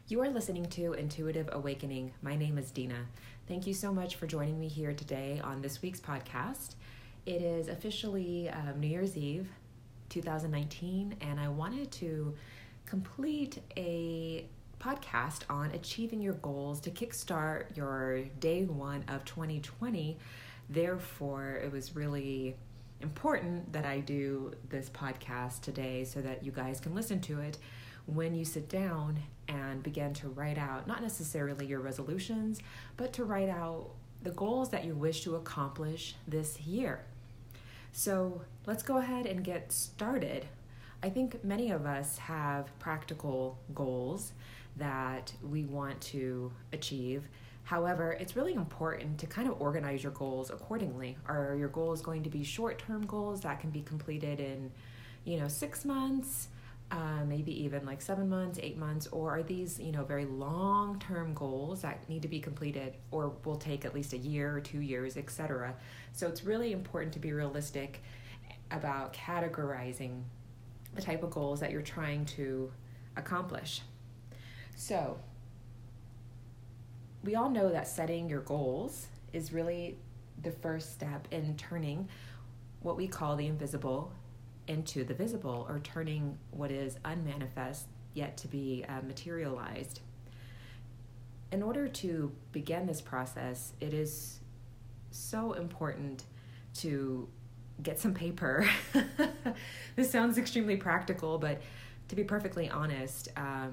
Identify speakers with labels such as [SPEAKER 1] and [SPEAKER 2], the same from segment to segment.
[SPEAKER 1] You are listening to Intuitive Awakening. My name is Dina. Thank you so much for joining me here today on this week's podcast. It is officially New Year's Eve 2019, and I wanted to complete a podcast on achieving your goals to kickstart your day one of 2020. Therefore, it was really important that I do this podcast today so that you guys can listen to it when you sit down and begin to write out, not necessarily your resolutions, but to write out the goals that you wish to accomplish this year. So let's go ahead and get started. I think many of us have practical goals that we want to achieve. However, it's really important to kind of organize your goals accordingly. Are your goals going to be short-term goals that can be completed in, 6 months, maybe even like 7 months, 8 months, or are these, very long-term goals that need to be completed or will take at least a year or 2 years, etc. So it's really important to be realistic about categorizing the type of goals that you're trying to accomplish. So we all know that setting your goals is really the first step in turning what we call the invisible into the visible, or turning what is unmanifest yet to be materialized. In order to begin this process, it is so important to get some paper. This sounds extremely practical, but to be perfectly honest,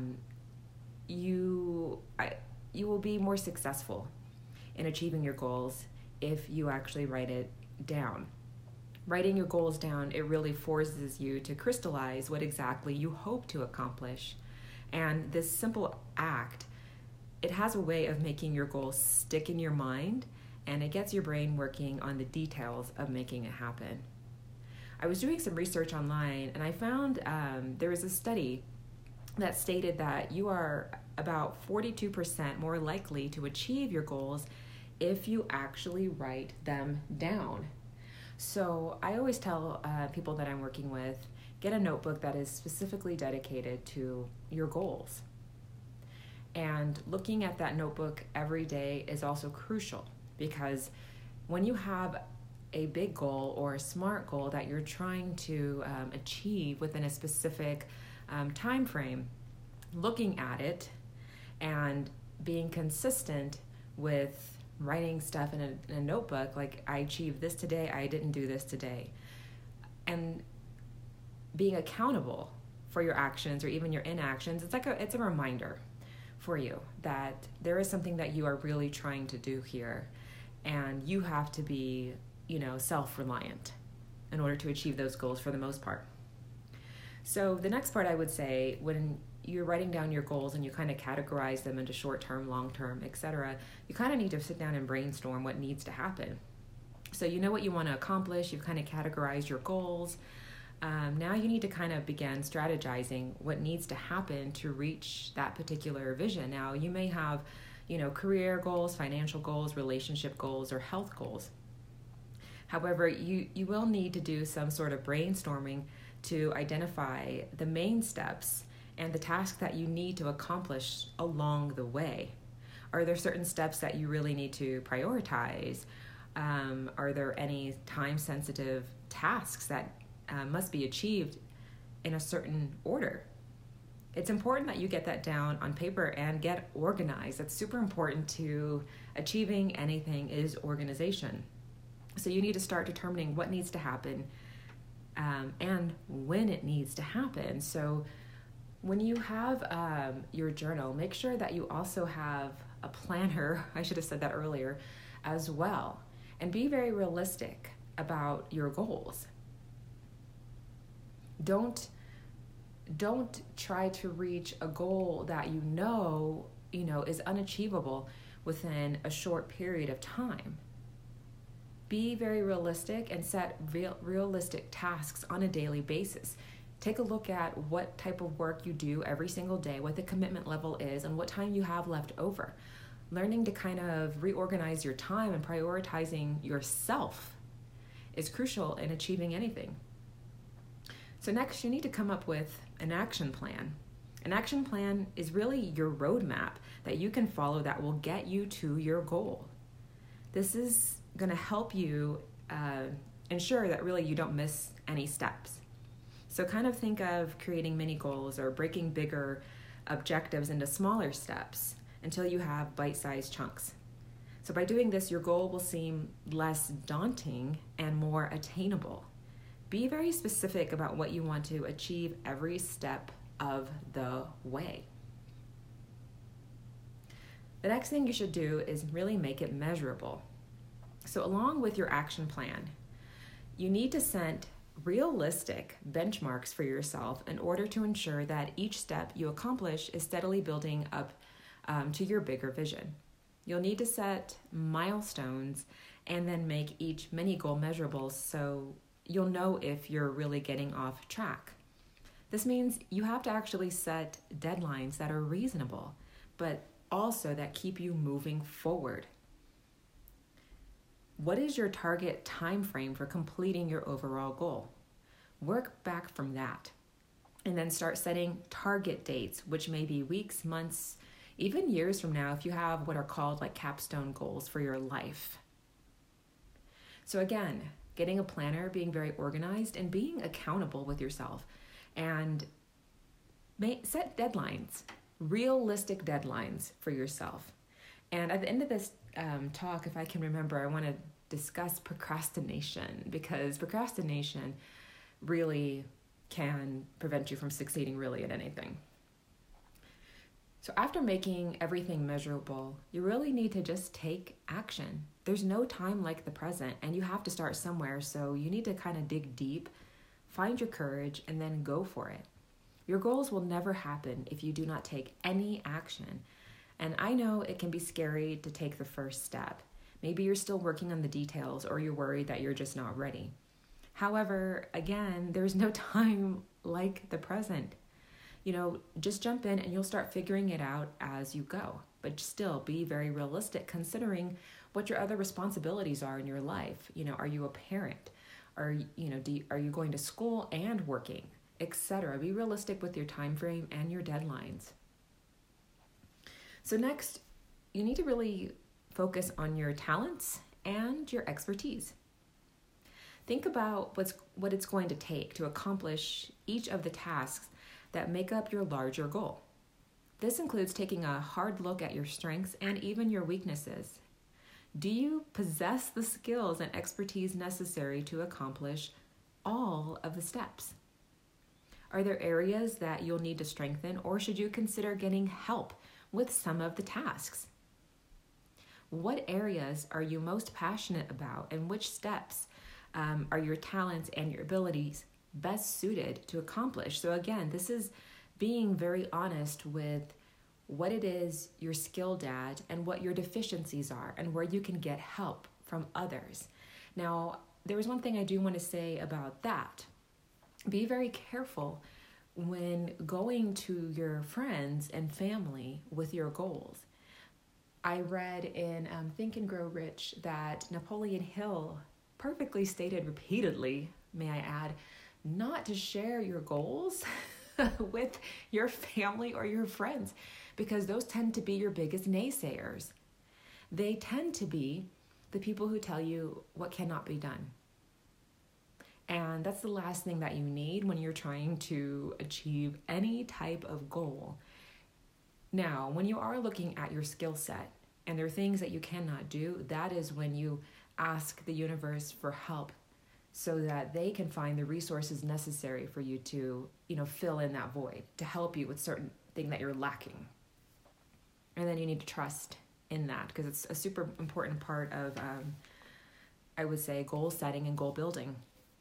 [SPEAKER 1] you will be more successful in achieving your goals if you actually write it down. Writing your goals down, it really forces you to crystallize what exactly you hope to accomplish. And this simple act, it has a way of making your goals stick in your mind, and it gets your brain working on the details of making it happen. I was doing some research online, and I found there was a study that stated that you are about 42% more likely to achieve your goals if you actually write them down. So I always tell people that I'm working with, get a notebook that is specifically dedicated to your goals. And looking at that notebook every day is also crucial, because when you have a big goal or a SMART goal that you're trying to achieve within a specific time frame, looking at it and being consistent with writing stuff in a notebook, like I achieved this today, I didn't do this today, and being accountable for your actions or even your inactions, it's a reminder for you that there is something that you are really trying to do here, and you have to be, self-reliant in order to achieve those goals for the most part. So the next part, I would say, when you're writing down your goals and you kind of categorize them into short-term, long-term, etc., you kind of need to sit down and brainstorm what needs to happen. So you know what you want to accomplish, you've kind of categorized your goals. Now you need to kind of begin strategizing what needs to happen to reach that particular vision. Now you may have, career goals, financial goals, relationship goals, or health goals. However, you will need to do some sort of brainstorming to identify the main steps and the task that you need to accomplish along the way. Are there certain steps that you really need to prioritize? Are there any time-sensitive tasks that must be achieved in a certain order? It's important that you get that down on paper and get organized. That's super important to achieving anything is organization. So you need to start determining what needs to happen and when it needs to happen. So when you have your journal, make sure that you also have a planner, I should have said that earlier, as well. And be very realistic about your goals. Don't try to reach a goal that you know is unachievable within a short period of time. Be very realistic and set realistic tasks on a daily basis. Take a look at what type of work you do every single day, what the commitment level is, and what time you have left over. Learning to kind of reorganize your time and prioritizing yourself is crucial in achieving anything. So next, you need to come up with an action plan. An action plan is really your roadmap that you can follow that will get you to your goal. This is going to help you ensure that really you don't miss any steps. So kind of think of creating mini goals or breaking bigger objectives into smaller steps until you have bite-sized chunks. So by doing this, your goal will seem less daunting and more attainable. Be very specific about what you want to achieve every step of the way. The next thing you should do is really make it measurable. So along with your action plan, you need to set realistic benchmarks for yourself in order to ensure that each step you accomplish is steadily building up to your bigger vision. You'll need to set milestones and then make each mini goal measurable so you'll know if you're really getting off track. This means you have to actually set deadlines that are reasonable, but also that keep you moving forward. What is your target time frame for completing your overall goal? Work back from that, and then start setting target dates, which may be weeks, months, even years from now if you have what are called like capstone goals for your life. So again, getting a planner, being very organized, and being accountable with yourself, and set deadlines, realistic deadlines for yourself. And at the end of this talk, if I can remember, I want to discuss procrastination, because procrastination really can prevent you from succeeding really at anything. So after making everything measurable, you really need to just take action. There's no time like the present, and you have to start somewhere, so you need to kind of dig deep, find your courage, and then go for it. Your goals will never happen if you do not take any action. And I know it can be scary to take the first step. Maybe you're still working on the details, or you're worried that you're just not ready. However, again, there's no time like the present. Just jump in and you'll start figuring it out as you go. But still be very realistic considering what your other responsibilities are in your life. Are you a parent? Are you going to school and working, etc.? Be realistic with your time frame and your deadlines. So next, you need to really focus on your talents and your expertise. Think about what it's going to take to accomplish each of the tasks that make up your larger goal. This includes taking a hard look at your strengths and even your weaknesses. Do you possess the skills and expertise necessary to accomplish all of the steps? Are there areas that you'll need to strengthen, or should you consider getting help with some of the tasks? What areas are you most passionate about, and which steps are your talents and your abilities best suited to accomplish? So again, this is being very honest with what it is you're skilled at and what your deficiencies are and where you can get help from others. Now, there is one thing I do want to say about that. Be very careful when going to your friends and family with your goals. I read in Think and Grow Rich that Napoleon Hill perfectly stated repeatedly, may I add, not to share your goals with your family or your friends, because those tend to be your biggest naysayers. They tend to be the people who tell you what cannot be done. And that's the last thing that you need when you're trying to achieve any type of goal. Now, when you are looking at your skill set and there are things that you cannot do, that is when you ask the universe for help so that they can find the resources necessary for you to, fill in that void, to help you with certain thing that you're lacking. And then you need to trust in that, because it's a super important part of, I would say, goal setting and goal building.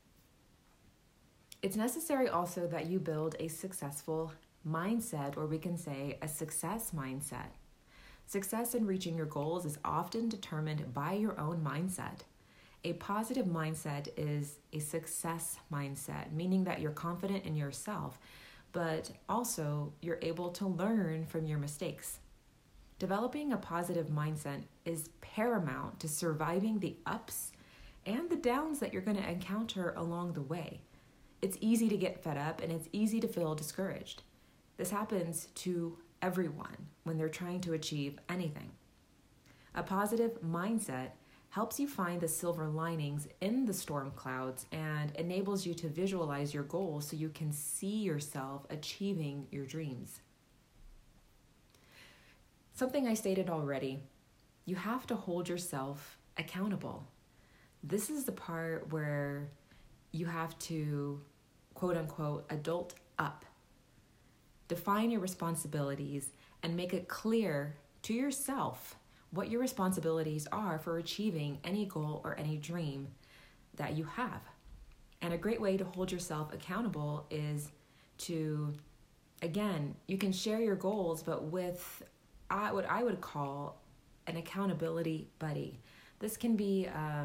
[SPEAKER 1] It's necessary also that you build a successful mindset, or we can say a success mindset. Success in reaching your goals is often determined by your own mindset. A positive mindset is a success mindset, meaning that you're confident in yourself, but also you're able to learn from your mistakes. Developing a positive mindset is paramount to surviving the ups and the downs that you're going to encounter along the way. It's easy to get fed up and it's easy to feel discouraged. This happens to everyone when they're trying to achieve anything. A positive mindset helps you find the silver linings in the storm clouds and enables you to visualize your goals so you can see yourself achieving your dreams. Something I stated already, you have to hold yourself accountable. This is the part where you have to, quote unquote, adult up. Define your responsibilities and make it clear to yourself what your responsibilities are for achieving any goal or any dream that you have. And a great way to hold yourself accountable is to, again, you can share your goals, but with what I would call an accountability buddy. This can be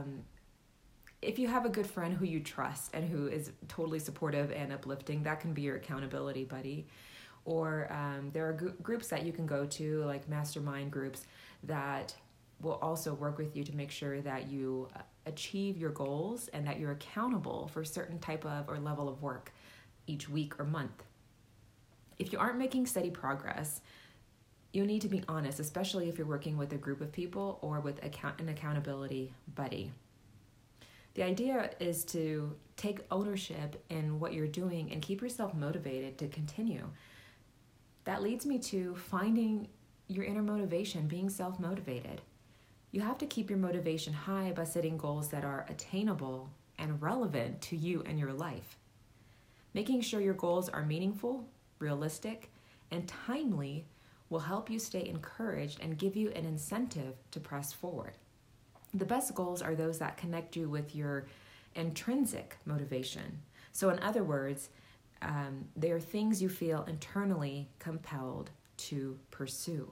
[SPEAKER 1] if you have a good friend who you trust and who is totally supportive and uplifting, that can be your accountability buddy. Or there are groups that you can go to, like mastermind groups, that will also work with you to make sure that you achieve your goals and that you're accountable for a certain type of or level of work each week or month. If you aren't making steady progress, you need to be honest, especially if you're working with a group of people or with an accountability buddy. The idea is to take ownership in what you're doing and keep yourself motivated to continue. That leads me to finding your inner motivation, being self-motivated. You have to keep your motivation high by setting goals that are attainable and relevant to you and your life. Making sure your goals are meaningful, realistic, and timely will help you stay encouraged and give you an incentive to press forward. The best goals are those that connect you with your intrinsic motivation. So in other words, they are things you feel internally compelled to pursue.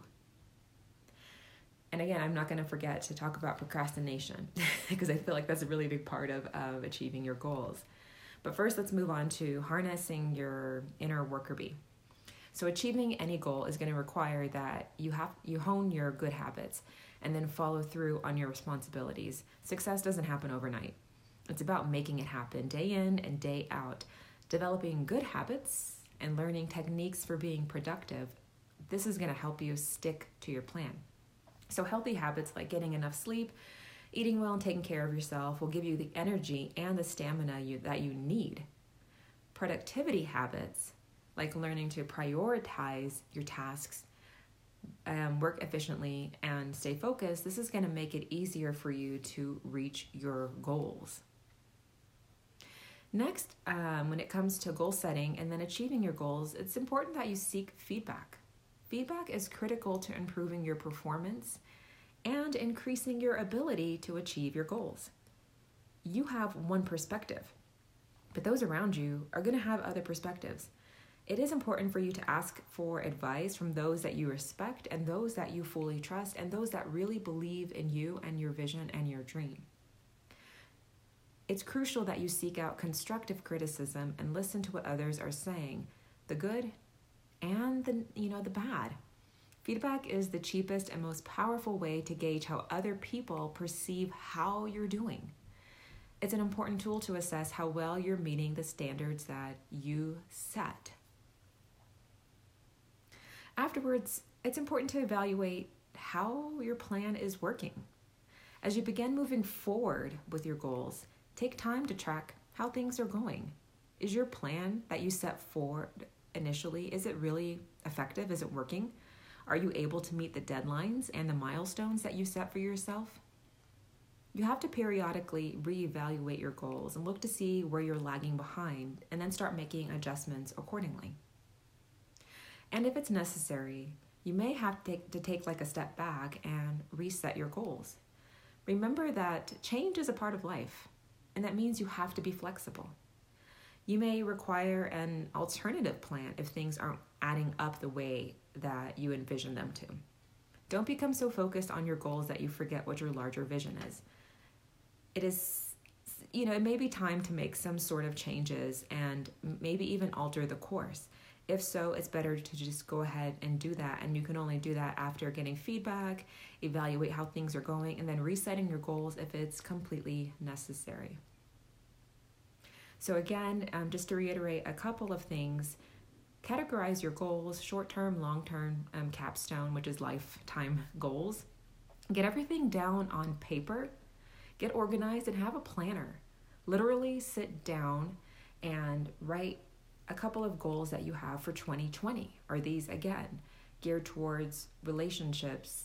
[SPEAKER 1] And again, I'm not going to forget to talk about procrastination because I feel like that's a really big part of achieving your goals. But first, let's move on to harnessing your inner worker bee. So achieving any goal is going to require that you hone your good habits and then follow through on your responsibilities. Success doesn't happen overnight. It's about making it happen day in and day out. Developing good habits and learning techniques for being productive, this is going to help you stick to your plan. So healthy habits like getting enough sleep, eating well, and taking care of yourself will give you the energy and the stamina that you need. Productivity habits like learning to prioritize your tasks, work efficiently, and stay focused, this is going to make it easier for you to reach your goals. Next, when it comes to goal setting and then achieving your goals, it's important that you seek feedback. Feedback is critical to improving your performance and increasing your ability to achieve your goals. You have one perspective, but those around you are going to have other perspectives. It is important for you to ask for advice from those that you respect and those that you fully trust and those that really believe in you and your vision and your dream. It's crucial that you seek out constructive criticism and listen to what others are saying, the good and the bad. Feedback is the cheapest and most powerful way to gauge how other people perceive how you're doing. It's an important tool to assess how well you're meeting the standards that you set. Afterwards, it's important to evaluate how your plan is working. As you begin moving forward with your goals, take time to track how things are going. Is your plan that you set forward initially, is it really effective? Is it working? Are you able to meet the deadlines and the milestones that you set for yourself? You have to periodically reevaluate your goals and look to see where you're lagging behind and then start making adjustments accordingly. And if it's necessary, you may have to take like a step back and reset your goals. Remember that change is a part of life, and that means you have to be flexible. You may require an alternative plan if things aren't adding up the way that you envision them to. Don't become so focused on your goals that you forget what your larger vision is. It may be time to make some sort of changes and maybe even alter the course. If so, it's better to just go ahead and do that. And you can only do that after getting feedback, evaluate how things are going, and then resetting your goals if it's completely necessary. So again, just to reiterate a couple of things, Categorize your goals, short-term, long-term, capstone, which is lifetime goals. Get everything down on paper. Get organized and have a planner. Literally sit down and write a couple of goals that you have for 2020. Are these, again, geared towards relationships,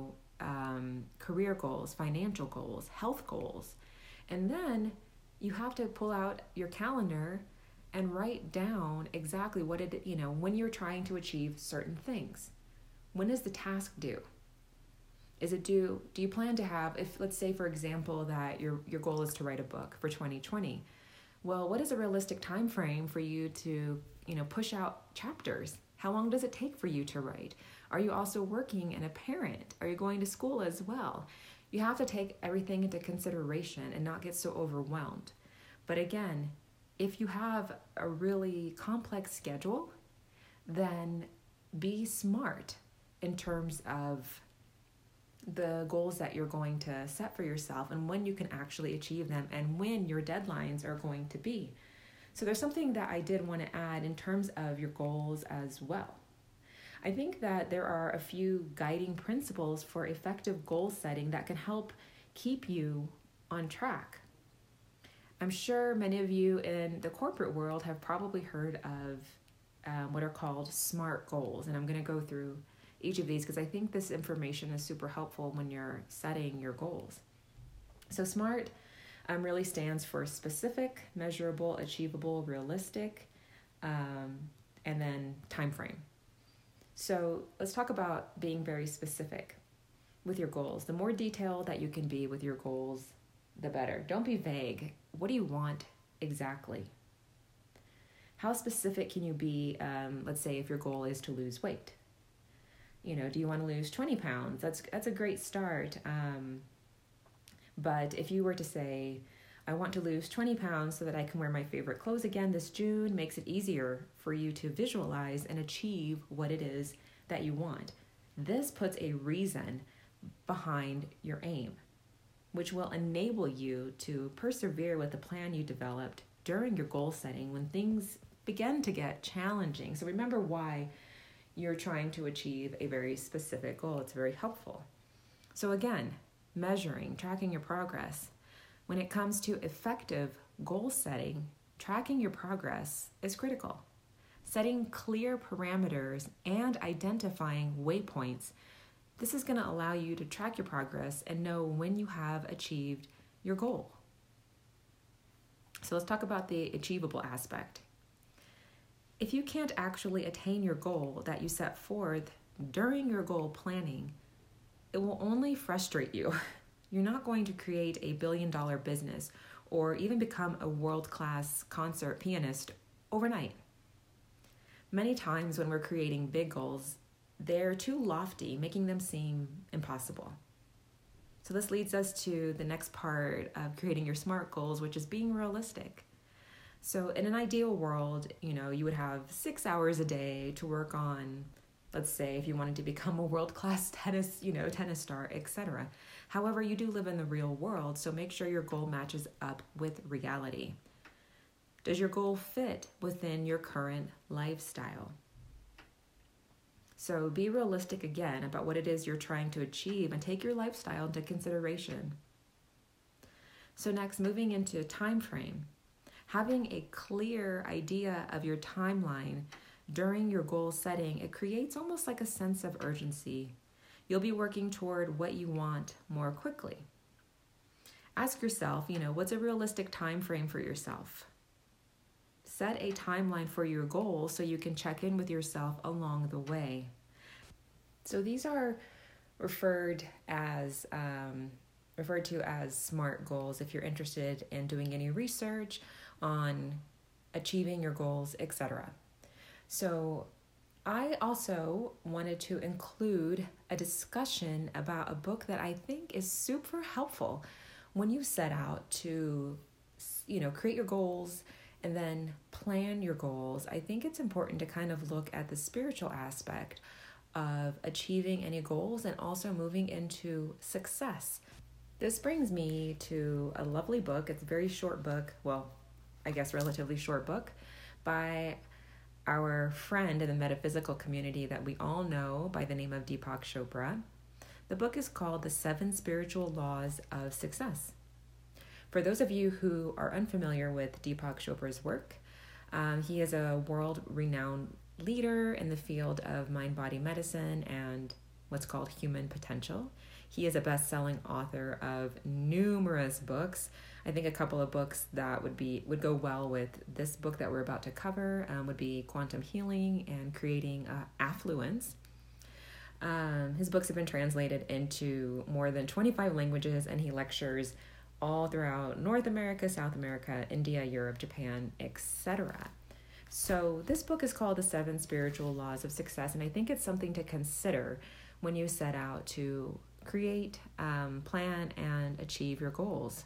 [SPEAKER 1] career goals, financial goals, health goals? And then you have to pull out your calendar and write down exactly what when you're trying to achieve certain things. When is the task due? Is it due? Do you plan to have, if let's say, for example, that your goal is to write a book for 2020? Well, what is a realistic time frame for you to, push out chapters? How long does it take for you to write? Are you also working and a parent? Are you going to school as well? You have to take everything into consideration and not get so overwhelmed. But again, if you have a really complex schedule, then be smart in terms of the goals that you're going to set for yourself and when you can actually achieve them and when your deadlines are going to be. So there's something that I did want to add in terms of your goals as well. I think that there are a few guiding principles for effective goal setting that can help keep you on track. I'm sure many of you in the corporate world have probably heard of what are called SMART goals, and I'm going to go through each of these because I think this information is super helpful when you're setting your goals. So SMART really stands for specific, measurable, achievable, realistic, and then time frame. So let's talk about being very specific with your goals. The more detailed that you can be with your goals, the better. Don't be vague. What do you want exactly? How specific can you be, let's say if your goal is to lose weight? Do you want to lose 20 pounds? That's a great start. But if you were to say, I want to lose 20 pounds so that I can wear my favorite clothes again this June, makes it easier for you to visualize and achieve what it is that you want. This puts a reason behind your aim, which will enable you to persevere with the plan you developed during your goal setting when things begin to get challenging. So remember why you're trying to achieve a very specific goal. It's very helpful. So again, measuring, tracking your progress. When it comes to effective goal setting, tracking your progress is critical. Setting clear parameters and identifying waypoints. This is going to allow you to track your progress and know when you have achieved your goal. So let's talk about the achievable aspect. If you can't actually attain your goal that you set forth during your goal planning, it will only frustrate you. You're not going to create a billion-dollar business or even become a world-class concert pianist overnight. Many times when we're creating big goals, they're too lofty, making them seem impossible. So this leads us to the next part of creating your SMART goals, which is being realistic. So in an ideal world, you would have 6 hours a day to work on, let's say, if you wanted to become a world-class tennis star, etc. However, you do live in the real world, so make sure your goal matches up with reality. Does your goal fit within your current lifestyle? So be realistic again about what it is you're trying to achieve and take your lifestyle into consideration. So next, moving into time frame. Having a clear idea of your timeline during your goal setting, it creates almost like a sense of urgency. You'll be working toward what you want more quickly. Ask yourself, what's a realistic time frame for yourself? Set a timeline for your goal so you can check in with yourself along the way. So these are referred to as SMART goals if you're interested in doing any research on achieving your goals, etc. So I also wanted to include a discussion about a book that I think is super helpful when you set out to, create your goals and then plan your goals. I think it's important to kind of look at the spiritual aspect of achieving any goals and also moving into success. This brings me to a lovely book. It's a very short book. Well, I guess relatively short book by our friend in the metaphysical community that we all know by the name of Deepak Chopra. The book is called The 7 Spiritual Laws of Success. For those of you who are unfamiliar with Deepak Chopra's work, he is a world-renowned leader in the field of mind-body medicine and what's called human potential. He is a best-selling author of numerous books. I think a couple of books that would go well with this book that we're about to cover would be Quantum Healing and Creating Affluence. His books have been translated into more than 25 languages, and he lectures all throughout North America, South America, India, Europe, Japan, etc. So this book is called The 7 Spiritual Laws of Success, and I think it's something to consider when you set out to create, plan, and achieve your goals.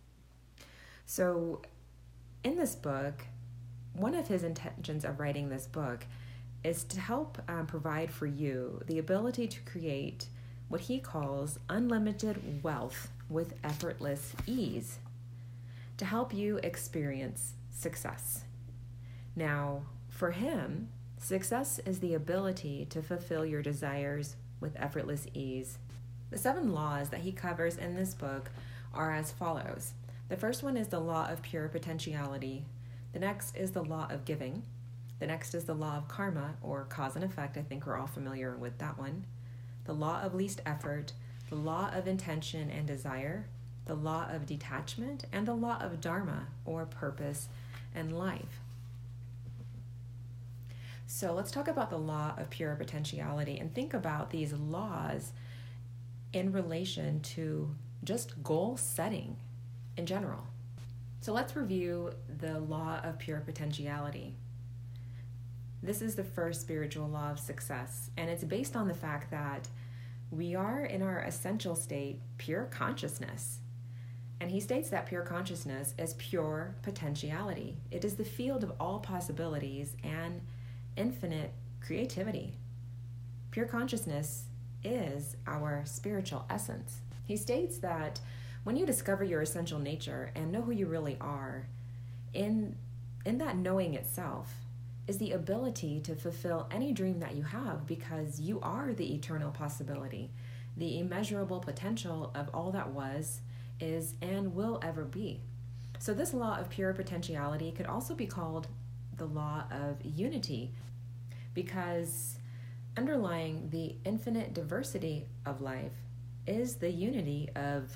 [SPEAKER 1] So in this book, one of his intentions of writing this book is to help provide for you the ability to create what he calls unlimited wealth with effortless ease, to help you experience success. Now, for him, success is the ability to fulfill your desires with effortless ease. The 7 laws that he covers in this book are as follows. The first one is the law of pure potentiality. The next is the law of giving. The next is the law of karma, or cause and effect. I think we're all familiar with that one. The law of least effort, the law of intention and desire, the law of detachment, and the law of dharma, or purpose and life. So let's talk about the law of pure potentiality and think about these laws in relation to just goal setting in general. So let's review the law of pure potentiality. This is the first spiritual law of success, and it's based on the fact that we are in our essential state pure consciousness. And he states that pure consciousness is pure potentiality. It is the field of all possibilities and infinite creativity. Pure consciousness is our spiritual essence. He states that when you discover your essential nature and know who you really are, in that knowing itself is the ability to fulfill any dream that you have, because you are the eternal possibility, the immeasurable potential of all that was, is, and will ever be. So this law of pure potentiality could also be called the law of unity, because underlying the infinite diversity of life is the unity of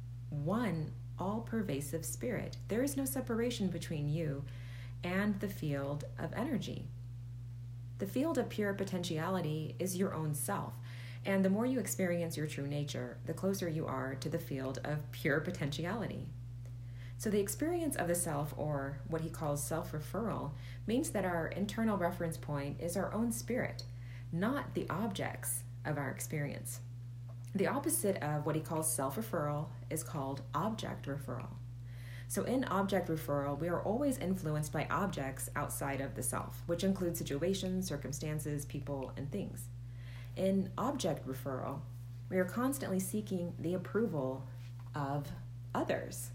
[SPEAKER 1] one all-pervasive spirit. There is no separation between you and the field of energy. The field of pure potentiality is your own self, and the more you experience your true nature, the closer you are to the field of pure potentiality. So the experience of the self, or what he calls self-referral, means that our internal reference point is our own spirit, not the objects of our experience. The opposite of what he calls self-referral is called object referral. So in object referral, we are always influenced by objects outside of the self, which include situations, circumstances, people, and things. In object referral, we are constantly seeking the approval of others.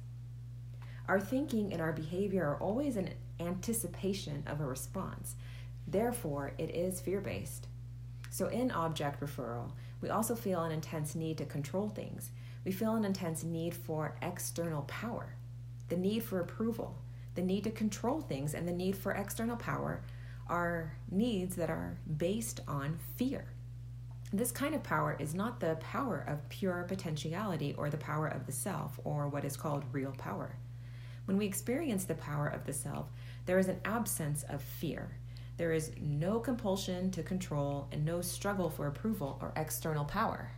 [SPEAKER 1] Our thinking and our behavior are always in anticipation of a response. Therefore, it is fear-based. So in object referral, we also feel an intense need to control things. We feel an intense need for external power, the need for approval, the need to control things, and the need for external power are needs that are based on fear. This kind of power is not the power of pure potentiality or the power of the self, or what is called real power. When we experience the power of the self, there is an absence of fear. There is no compulsion to control and no struggle for approval or external power.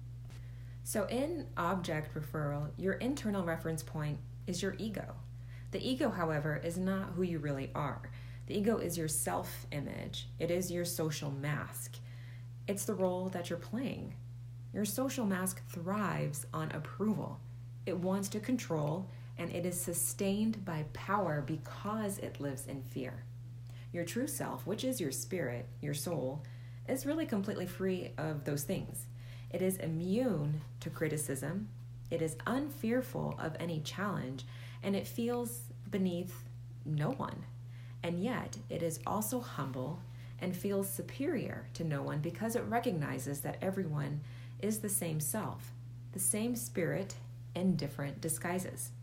[SPEAKER 1] So in object referral, your internal reference point is your ego. The ego, however, is not who you really are. The ego is your self-image. It is your social mask. It's the role that you're playing. Your social mask thrives on approval. It wants to control, and it is sustained by power because it lives in fear. Your true self, which is your spirit, your soul, is really completely free of those things. It is immune to criticism. It is unfearful of any challenge, and it feels beneath no one. And yet, it is also humble and feels superior to no one because it recognizes that everyone is the same self, the same spirit in different disguises.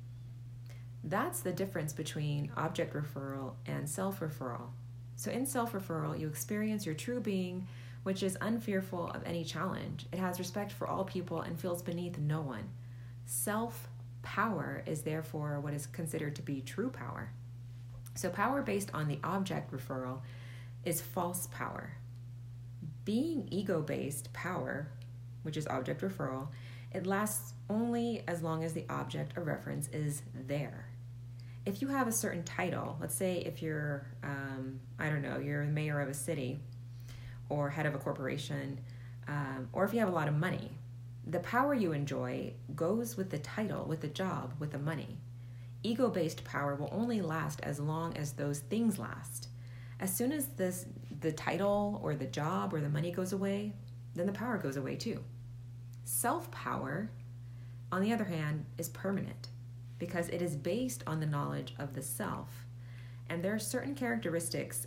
[SPEAKER 1] That's the difference between object referral and self-referral. So in self-referral, you experience your true being, which is unfearful of any challenge. It has respect for all people and feels beneath no one. Self-power is therefore what is considered to be true power. So power based on the object referral is false power. Being ego-based power, which is object referral, it lasts only as long as the object of reference is there. If you have a certain title, let's say if you're, you're the mayor of a city or head of a corporation, or if you have a lot of money, the power you enjoy goes with the title, with the job, with the money. Ego-based power will only last as long as those things last. As soon as the title or the job or the money goes away, then the power goes away too. Self-power, on the other hand, is permanent because it is based on the knowledge of the self. And there are certain characteristics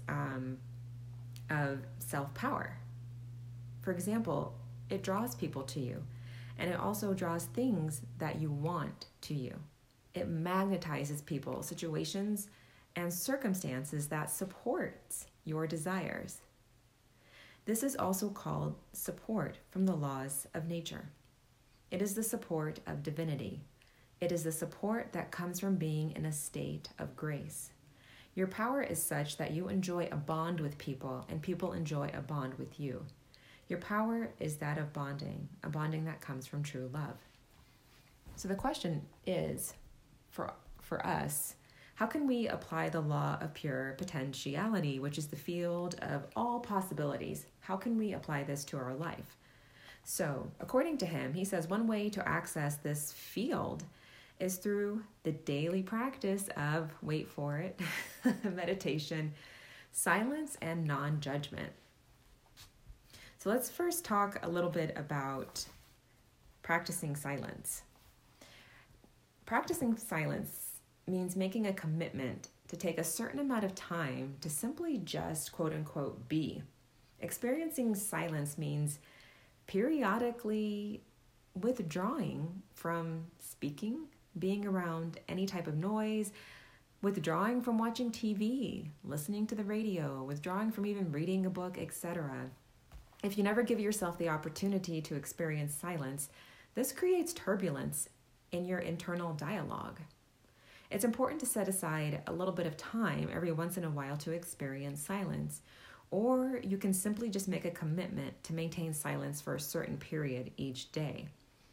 [SPEAKER 1] of self-power. For example, it draws people to you, and it also draws things that you want to you. It magnetizes people, situations, and circumstances that supports your desires. This is also called support from the laws of nature. It is the support of divinity. It is the support that comes from being in a state of grace. Your power is such that you enjoy a bond with people and people enjoy a bond with you. Your power is that of bonding, a bonding that comes from true love. So the question is, for us, how can we apply the law of pure potentiality, which is the field of all possibilities? How can we apply this to our life? So, according to him, he says one way to access this field is through the daily practice of, wait for it, meditation, silence, and non-judgment. So let's first talk a little bit about practicing silence. Practicing silence means making a commitment to take a certain amount of time to simply just, quote unquote, be. Experiencing silence means periodically withdrawing from speaking, being around any type of noise, withdrawing from watching TV, listening to the radio, withdrawing from even reading a book, etc. If you never give yourself the opportunity to experience silence, this creates turbulence in your internal dialogue. It's important to set aside a little bit of time every once in a while to experience silence, or you can simply just make a commitment to maintain silence for a certain period each day.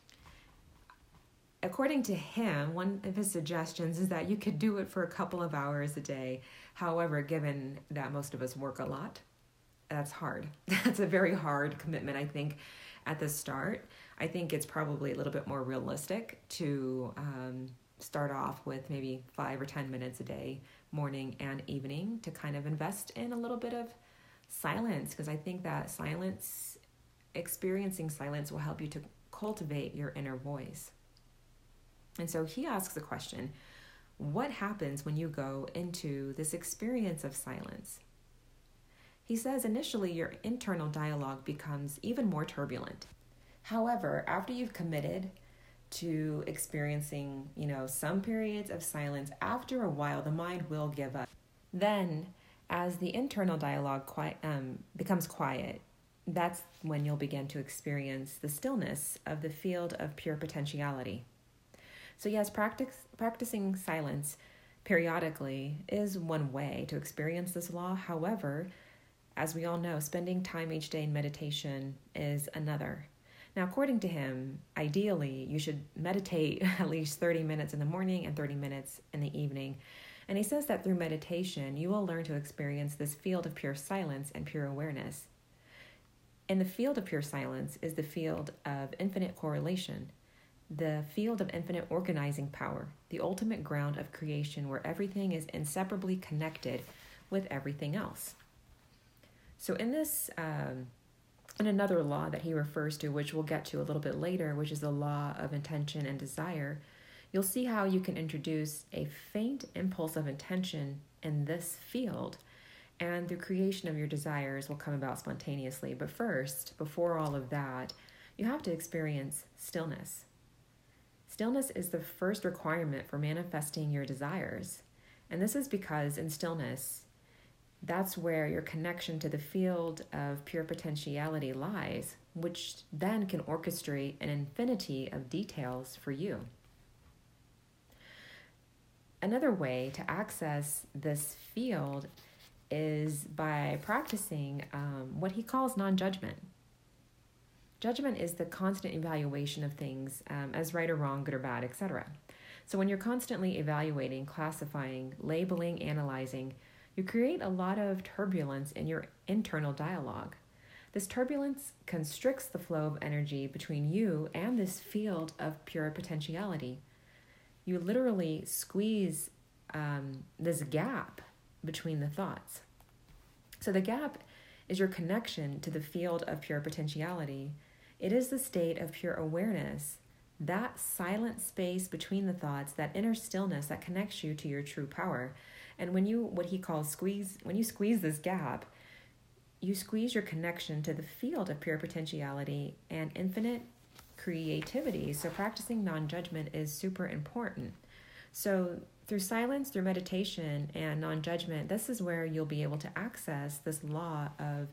[SPEAKER 1] According to him, one of his suggestions is that you could do it for a couple of hours a day. However, given that most of us work a lot, that's hard. That's a very hard commitment, I think, at the start. I think it's probably a little bit more realistic to start off with maybe 5 or 10 minutes a day, morning and evening, to kind of invest in a little bit of silence, because I think that experiencing silence will help you to cultivate your inner voice. And so he asks the question, what happens when you go into this experience of silence? He says initially your internal dialogue becomes even more turbulent. However, after you've committed to experiencing, some periods of silence, after a while the mind will give up. Then, as the internal dialogue becomes quiet, that's when you'll begin to experience the stillness of the field of pure potentiality. So yes, practicing silence periodically is one way to experience this law. However, as we all know, spending time each day in meditation is another. Now, according to him, ideally, you should meditate at least 30 minutes in the morning and 30 minutes in the evening. And he says that through meditation, you will learn to experience this field of pure silence and pure awareness. And the field of pure silence is the field of infinite correlation, the field of infinite organizing power, the ultimate ground of creation where everything is inseparably connected with everything else. So in this, in another law that he refers to, which we'll get to a little bit later, which is the law of intention and desire, you'll see how you can introduce a faint impulse of intention in this field, and the creation of your desires will come about spontaneously. But first, before all of that, you have to experience stillness. Stillness is the first requirement for manifesting your desires. And this is because in stillness, that's where your connection to the field of pure potentiality lies, which then can orchestrate an infinity of details for you. Another way to access this field is by practicing what he calls non-judgment. Judgment is the constant evaluation of things as right or wrong, good or bad, etc. So when you're constantly evaluating, classifying, labeling, analyzing, you create a lot of turbulence in your internal dialogue. This turbulence constricts the flow of energy between you and this field of pure potentiality. You literally squeeze this gap between the thoughts. So the gap is your connection to the field of pure potentiality. It is the state of pure awareness, that silent space between the thoughts, that inner stillness that connects you to your true power. And when you squeeze this gap, you squeeze your connection to the field of pure potentiality and infinite creativity. So practicing non-judgment is super important. So through silence, through meditation and non-judgment, this is where you'll be able to access this law of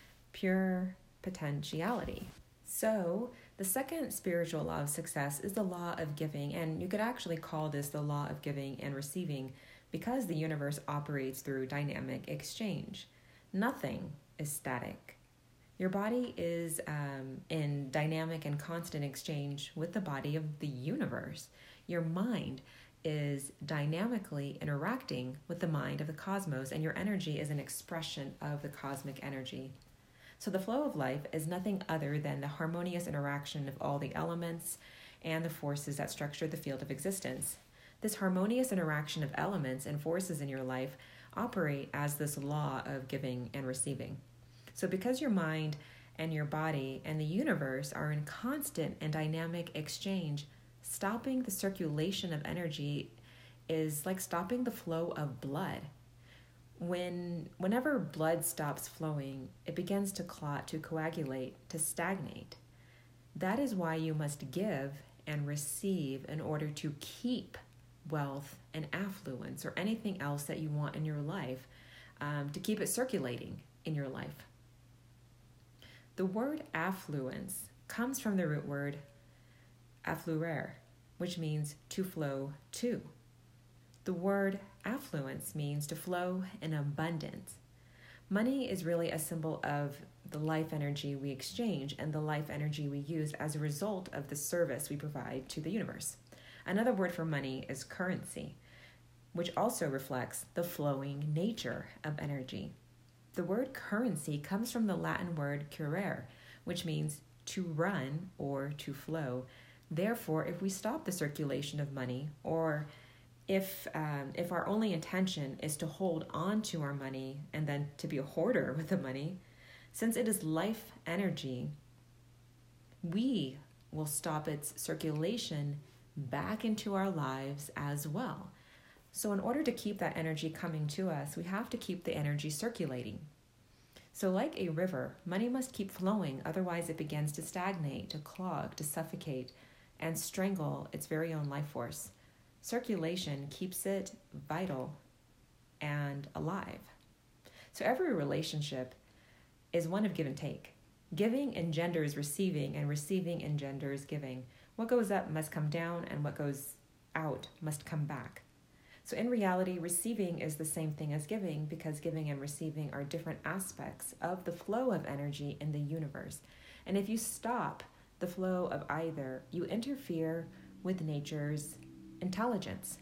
[SPEAKER 1] pure potentiality. So the second spiritual law of success is the law of giving, and you could actually call this the law of giving and receiving because the universe operates through dynamic exchange. Nothing is static. Your body is in dynamic and constant exchange with the body of the universe. Your mind is dynamically interacting with the mind of the cosmos, and your energy is an expression of the cosmic energy. So the flow of life is nothing other than the harmonious interaction of all the elements and the forces that structure the field of existence. This harmonious interaction of elements and forces in your life operate as this law of giving and receiving. So because your mind and your body and the universe are in constant and dynamic exchange, stopping the circulation of energy is like stopping the flow of blood. Whenever blood stops flowing, it begins to clot, to coagulate, to stagnate. That is why you must give and receive in order to keep wealth and affluence or anything else that you want in your life, to keep it circulating in your life. The word affluence comes from the root word affluere, which means to flow to. The word affluence means to flow in abundance. Money is really a symbol of the life energy we exchange and the life energy we use as a result of the service we provide to the universe. Another word for money is currency, which also reflects the flowing nature of energy. The word currency comes from the Latin word currere, which means to run or to flow. Therefore, if we stop the circulation of money, or if our only intention is to hold on to our money and then to be a hoarder with the money, since it is life energy, we will stop its circulation back into our lives as well. So in order to keep that energy coming to us, we have to keep the energy circulating. So like a river, money must keep flowing, otherwise it begins to stagnate, to clog, to suffocate, and strangle its very own life force. Circulation keeps it vital and alive. So every relationship is one of give and take. Giving engenders receiving, and receiving engenders giving. What goes up must come down, and what goes out must come back. So in reality, receiving is the same thing as giving, because giving and receiving are different aspects of the flow of energy in the universe. And if you stop the flow of either, you interfere with nature's intelligence.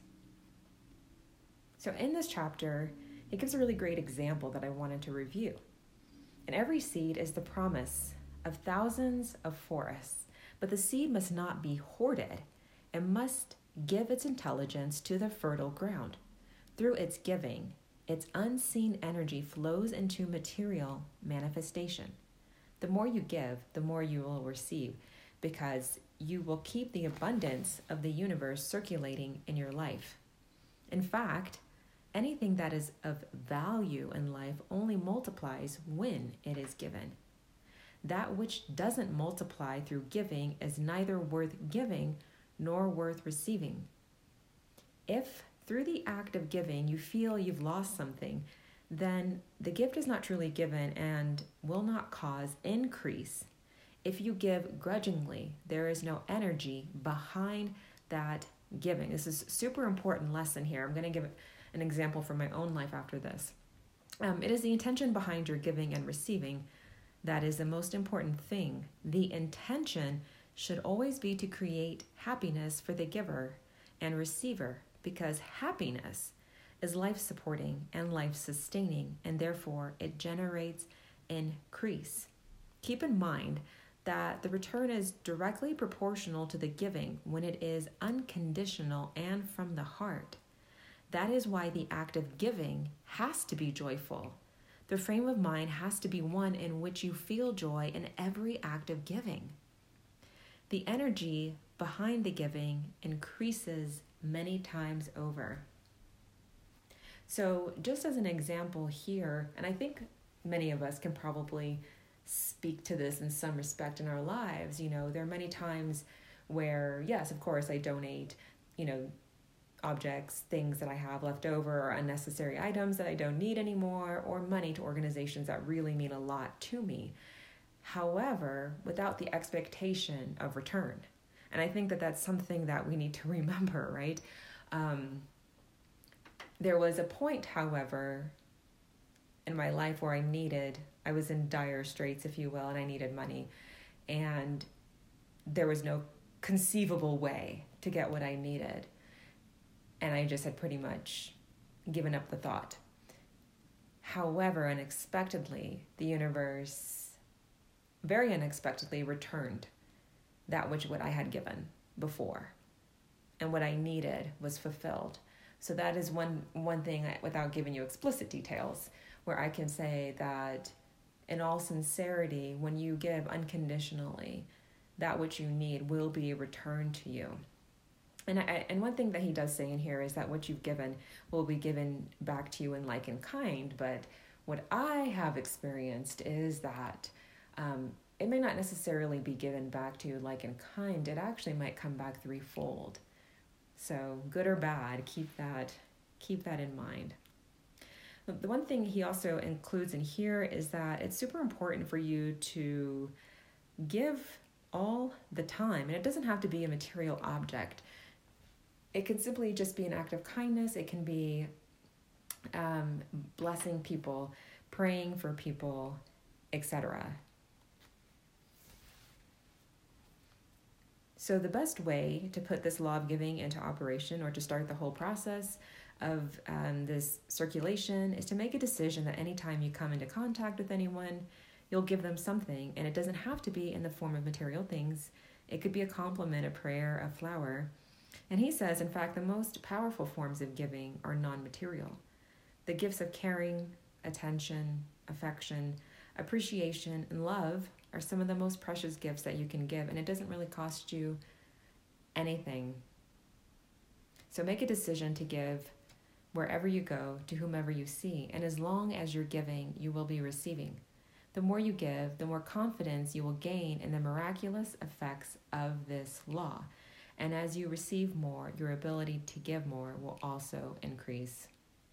[SPEAKER 1] So in this chapter, it gives a really great example that I wanted to review. And every seed is the promise of thousands of forests, but the seed must not be hoarded. It must give its intelligence to the fertile ground. Through its giving, its unseen energy flows into material manifestation. The more you give, the more you will receive, because you will keep the abundance of the universe circulating in your life. In fact, Anything that is of value in life only multiplies when it is given. That which doesn't multiply through giving is neither worth giving nor worth receiving. If through the act of giving you feel you've lost something, then the gift is not truly given and will not cause increase. If you give grudgingly, there is no energy behind that giving. This is a super important lesson here. I'm going to give an example from my own life after this. It is the intention behind your giving and receiving that is the most important thing. The intention should always be to create happiness for the giver and receiver, because happiness is life-supporting and life-sustaining, and therefore it generates increase. Keep in mind that the return is directly proportional to the giving when it is unconditional and from the heart. That is why the act of giving has to be joyful. The frame of mind has to be one in which you feel joy in every act of giving. The energy behind the giving increases many times over. So just as an example here, and I think many of us can probably speak to this in some respect in our lives, there are many times where, yes, of course, I donate, objects, things that I have left over, or unnecessary items that I don't need anymore, or money to organizations that really mean a lot to me. However, without the expectation of return. And I think that that's something that we need to remember, right? There was a point, however, in my life where I was in dire straits, if you will, and I needed money. And there was no conceivable way to get what I needed. And I just had pretty much given up the thought. However, unexpectedly, the universe very unexpectedly returned that what I had given before. And what I needed was fulfilled. So that is one thing, without giving you explicit details, where I can say that in all sincerity, when you give unconditionally, that which you need will be returned to you. And one thing that he does say in here is that what you've given will be given back to you in like and kind. But what I have experienced is that it may not necessarily be given back to you like and kind. It actually might come back threefold. So good or bad, keep that in mind. The one thing he also includes in here is that it's super important for you to give all the time. And it doesn't have to be a material object. It can simply just be an act of kindness. It can be blessing people, praying for people, etc. So the best way to put this law of giving into operation, or to start the whole process of this circulation, is to make a decision that anytime you come into contact with anyone, you'll give them something. And it doesn't have to be in the form of material things. It could be a compliment, a prayer, a flower. And he says, in fact, the most powerful forms of giving are non-material. The gifts of caring, attention, affection, appreciation, and love are some of the most precious gifts that you can give, and it doesn't really cost you anything. So make a decision to give wherever you go, to whomever you see, and as long as you're giving, you will be receiving. The more you give, the more confidence you will gain in the miraculous effects of this law. And as you receive more, your ability to give more will also increase.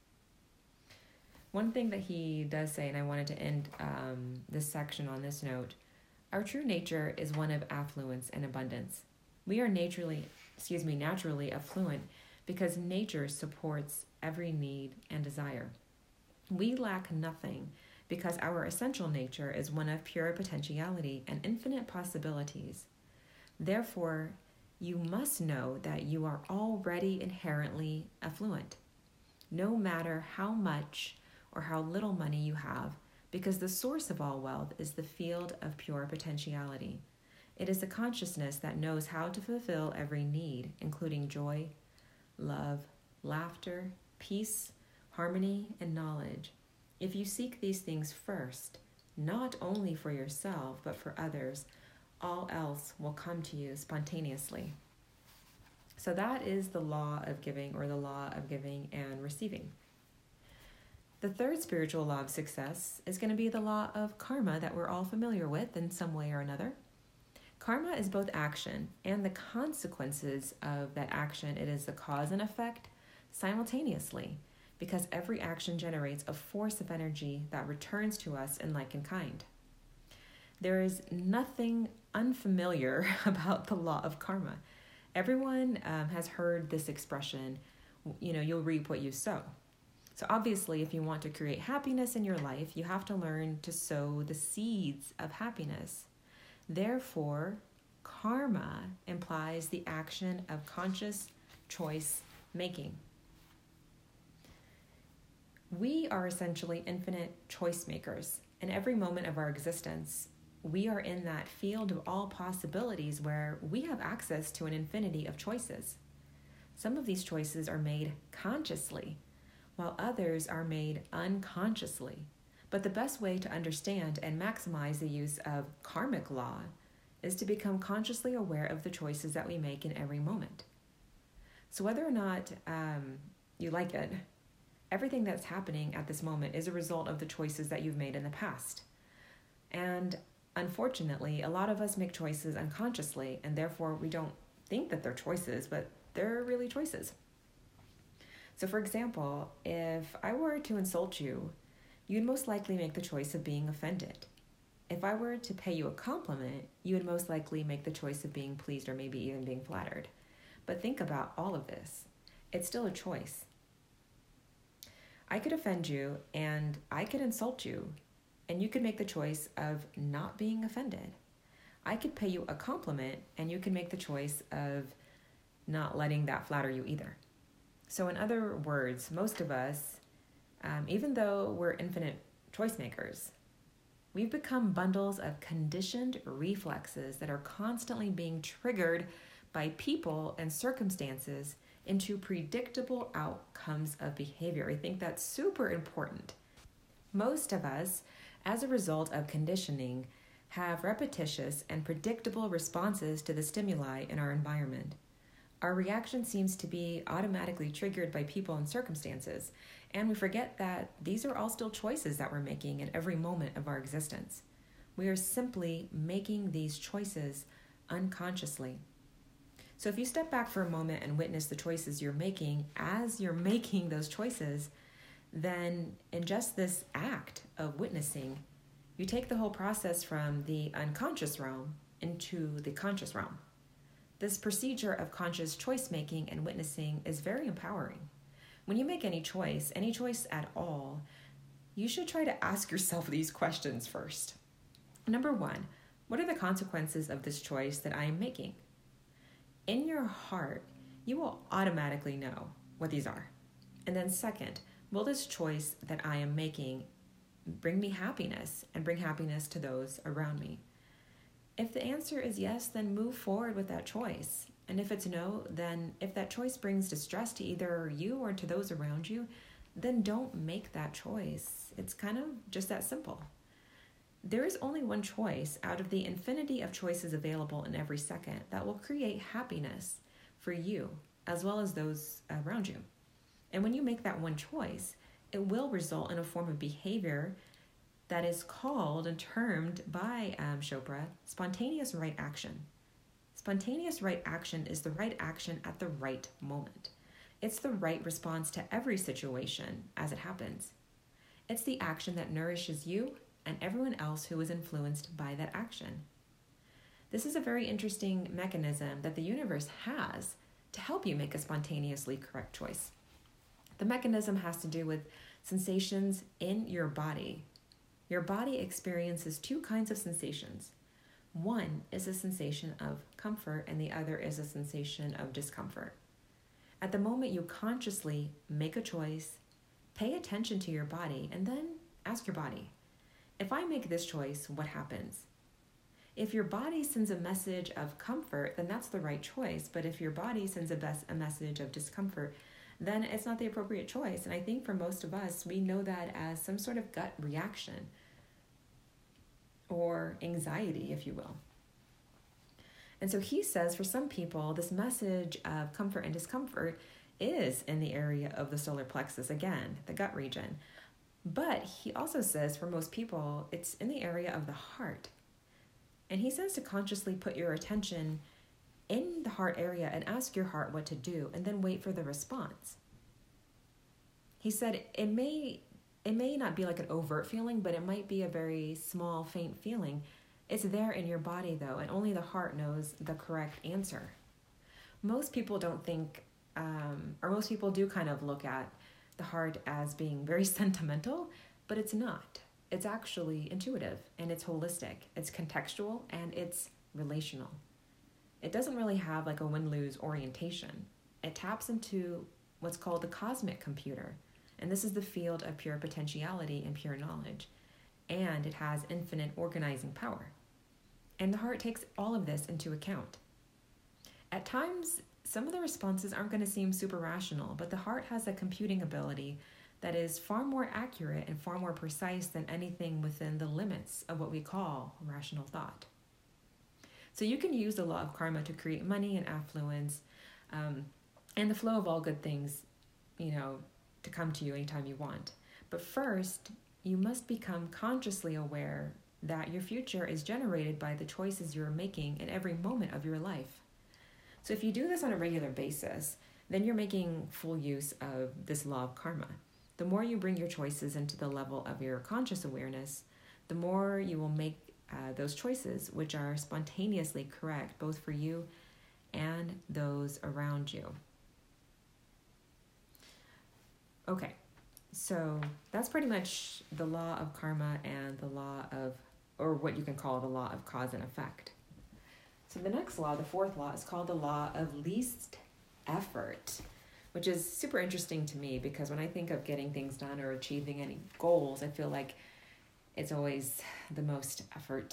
[SPEAKER 1] One thing that he does say, and I wanted to end this section on this note, our true nature is one of affluence and abundance. We are naturally affluent because nature supports every need and desire. We lack nothing because our essential nature is one of pure potentiality and infinite possibilities. Therefore, you must know that you are already inherently affluent, no matter how much or how little money you have, because the source of all wealth is the field of pure potentiality. It is the consciousness that knows how to fulfill every need, including joy, love, laughter, peace, harmony, and knowledge. If you seek these things first, not only for yourself, but for others, all else will come to you spontaneously. So that is the law of giving, or the law of giving and receiving. The third spiritual law of success is going to be the law of karma that we're all familiar with in some way or another. Karma is both action and the consequences of that action. It is the cause and effect simultaneously, because every action generates a force of energy that returns to us in like and kind. There is nothing unfamiliar about the law of karma. Everyone has heard this expression, you'll reap what you sow. So obviously, if you want to create happiness in your life, you have to learn to sow the seeds of happiness. Therefore, karma implies the action of conscious choice making. We are essentially infinite choice makers. In every moment of our existence, we are in that field of all possibilities where we have access to an infinity of choices. Some of these choices are made consciously, while others are made unconsciously. But the best way to understand and maximize the use of karmic law is to become consciously aware of the choices that we make in every moment. So whether or not you like it, everything that's happening at this moment is a result of the choices that you've made in the past. And unfortunately, a lot of us make choices unconsciously, and therefore we don't think that they're choices, but they're really choices. So for example, if I were to insult you, you'd most likely make the choice of being offended. If I were to pay you a compliment, you would most likely make the choice of being pleased or maybe even being flattered. But think about all of this. It's still a choice. I could offend you and I could insult you, and you could make the choice of not being offended. I could pay you a compliment and you can make the choice of not letting that flatter you either. So in other words, most of us, even though we're infinite choice makers, we've become bundles of conditioned reflexes that are constantly being triggered by people and circumstances into predictable outcomes of behavior. I think that's super important. Most of us, as a result of conditioning, have repetitious and predictable responses to the stimuli in our environment. Our reaction seems to be automatically triggered by people and circumstances, and we forget that these are all still choices that we're making in every moment of our existence. We are simply making these choices unconsciously. So if you step back for a moment and witness the choices you're making as you're making those choices, then in just this act of witnessing, you take the whole process from the unconscious realm into the conscious realm. This procedure of conscious choice making and witnessing is very empowering. When you make any choice at all, you should try to ask yourself these questions first. Number one, what are the consequences of this choice that I am making? In your heart, you will automatically know what these are. And then second, will this choice that I am making bring me happiness and bring happiness to those around me? If the answer is yes, then move forward with that choice. And if it's no, then if that choice brings distress to either you or to those around you, then don't make that choice. It's kind of just that simple. There is only one choice out of the infinity of choices available in every second that will create happiness for you as well as those around you. And when you make that one choice, it will result in a form of behavior that is called and termed by Chopra spontaneous right action. Spontaneous right action is the right action at the right moment. It's the right response to every situation as it happens. It's the action that nourishes you and everyone else who is influenced by that action. This is a very interesting mechanism that the universe has to help you make a spontaneously correct choice. The mechanism has to do with sensations in your body. Your body experiences two kinds of sensations. One is a sensation of comfort and the other is a sensation of discomfort. At the moment you consciously make a choice, pay attention to your body and then ask your body, if I make this choice, what happens? If your body sends a message of comfort, then that's the right choice. But if your body sends a message of discomfort, then it's not the appropriate choice. And I think for most of us, we know that as some sort of gut reaction or anxiety, if you will. And so he says for some people, this message of comfort and discomfort is in the area of the solar plexus, again, the gut region. But he also says for most people, it's in the area of the heart. And he says to consciously put your attention in the heart area and ask your heart what to do, and then wait for the response. He said it may not be like an overt feeling, but it might be a very small, faint feeling. It's there in your body, though, and only the heart knows the correct answer. Most people don't think, or most people do kind of look at the heart as being very sentimental, but it's not. It's actually intuitive, and it's holistic. It's contextual, and it's relational. It doesn't really have like a win-lose orientation. It taps into what's called the cosmic computer, and this is the field of pure potentiality and pure knowledge, and it has infinite organizing power. And the heart takes all of this into account. At times, some of the responses aren't going to seem super rational, but the heart has a computing ability that is far more accurate and far more precise than anything within the limits of what we call rational thought. So you can use the law of karma to create money and affluence, and the flow of all good things, to come to you anytime you want. But first, you must become consciously aware that your future is generated by the choices you're making in every moment of your life. So if you do this on a regular basis, then you're making full use of this law of karma. The more you bring your choices into the level of your conscious awareness, the more you will make those choices, which are spontaneously correct, both for you and those around you. Okay, so that's pretty much the law of karma and the law of, or what you can call the law of cause and effect. So the next law, the fourth law, is called the law of least effort, which is super interesting to me because when I think of getting things done or achieving any goals, I feel like it's always the most effort.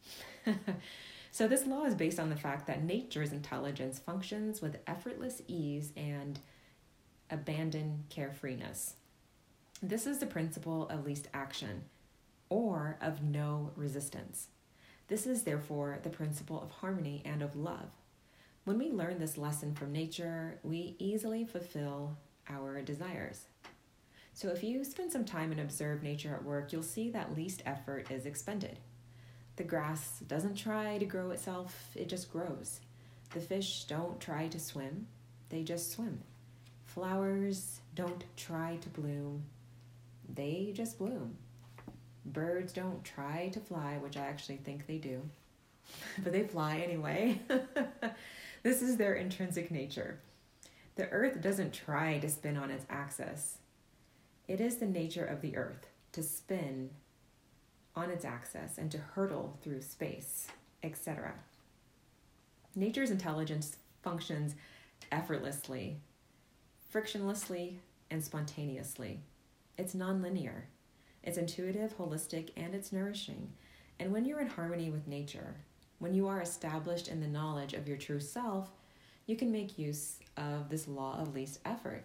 [SPEAKER 1] So this law is based on the fact that nature's intelligence functions with effortless ease and abandoned carefreeness. This is the principle of least action, or of no resistance. This is therefore the principle of harmony and of love. When we learn this lesson from nature, we easily fulfill our desires. So if you spend some time and observe nature at work, you'll see that least effort is expended. The grass doesn't try to grow itself, it just grows. The fish don't try to swim, they just swim. Flowers don't try to bloom, they just bloom. Birds don't try to fly, which I actually think they do, but they fly anyway. This is their intrinsic nature. The earth doesn't try to spin on its axis. It is the nature of the earth to spin on its axis and to hurtle through space, etc. Nature's intelligence functions effortlessly, frictionlessly, and spontaneously. It's nonlinear. It's intuitive, holistic, and it's nourishing. And when you're in harmony with nature, when you are established in the knowledge of your true self, you can make use of this law of least effort.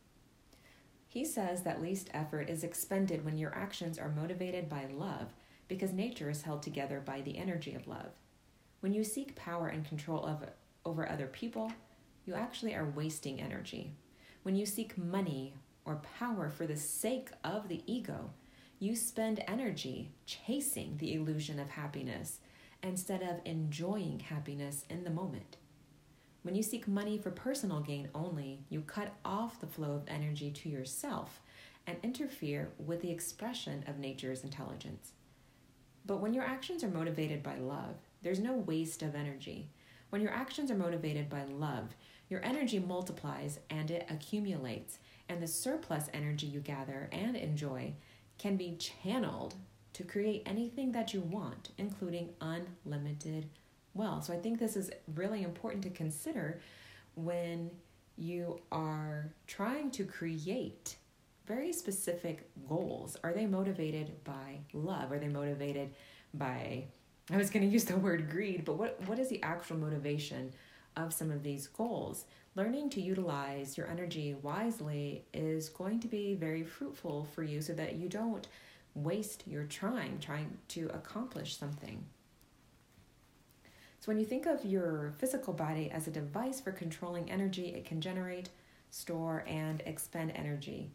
[SPEAKER 1] He says that least effort is expended when your actions are motivated by love, because nature is held together by the energy of love. When you seek power and control over other people, you actually are wasting energy. When you seek money or power for the sake of the ego, you spend energy chasing the illusion of happiness instead of enjoying happiness in the moment. When you seek money for personal gain only, you cut off the flow of energy to yourself and interfere with the expression of nature's intelligence. But when your actions are motivated by love, there's no waste of energy. When your actions are motivated by love, your energy multiplies and it accumulates, and the surplus energy you gather and enjoy can be channeled to create anything that you want, including unlimited wealth. So I think this is really important to consider when you are trying to create very specific goals. Are they motivated by love? Are they motivated by, I was going to use the word greed, but what is the actual motivation of some of these goals? Learning to utilize your energy wisely is going to be very fruitful for you so that you don't waste your trying to accomplish something. So when you think of your physical body as a device for controlling energy, it can generate, store, and expend energy.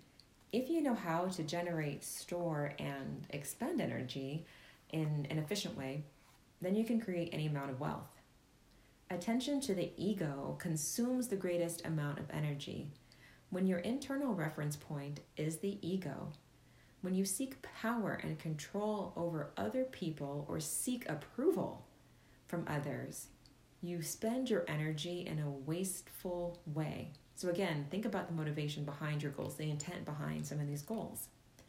[SPEAKER 1] If you know how to generate, store, and expend energy in an efficient way, then you can create any amount of wealth. Attention to the ego consumes the greatest amount of energy. When your internal reference point is the ego, when you seek power and control over other people or seek approval from others, you spend your energy in a wasteful way. So again, think about the motivation behind your goals, the intent behind some of these goals.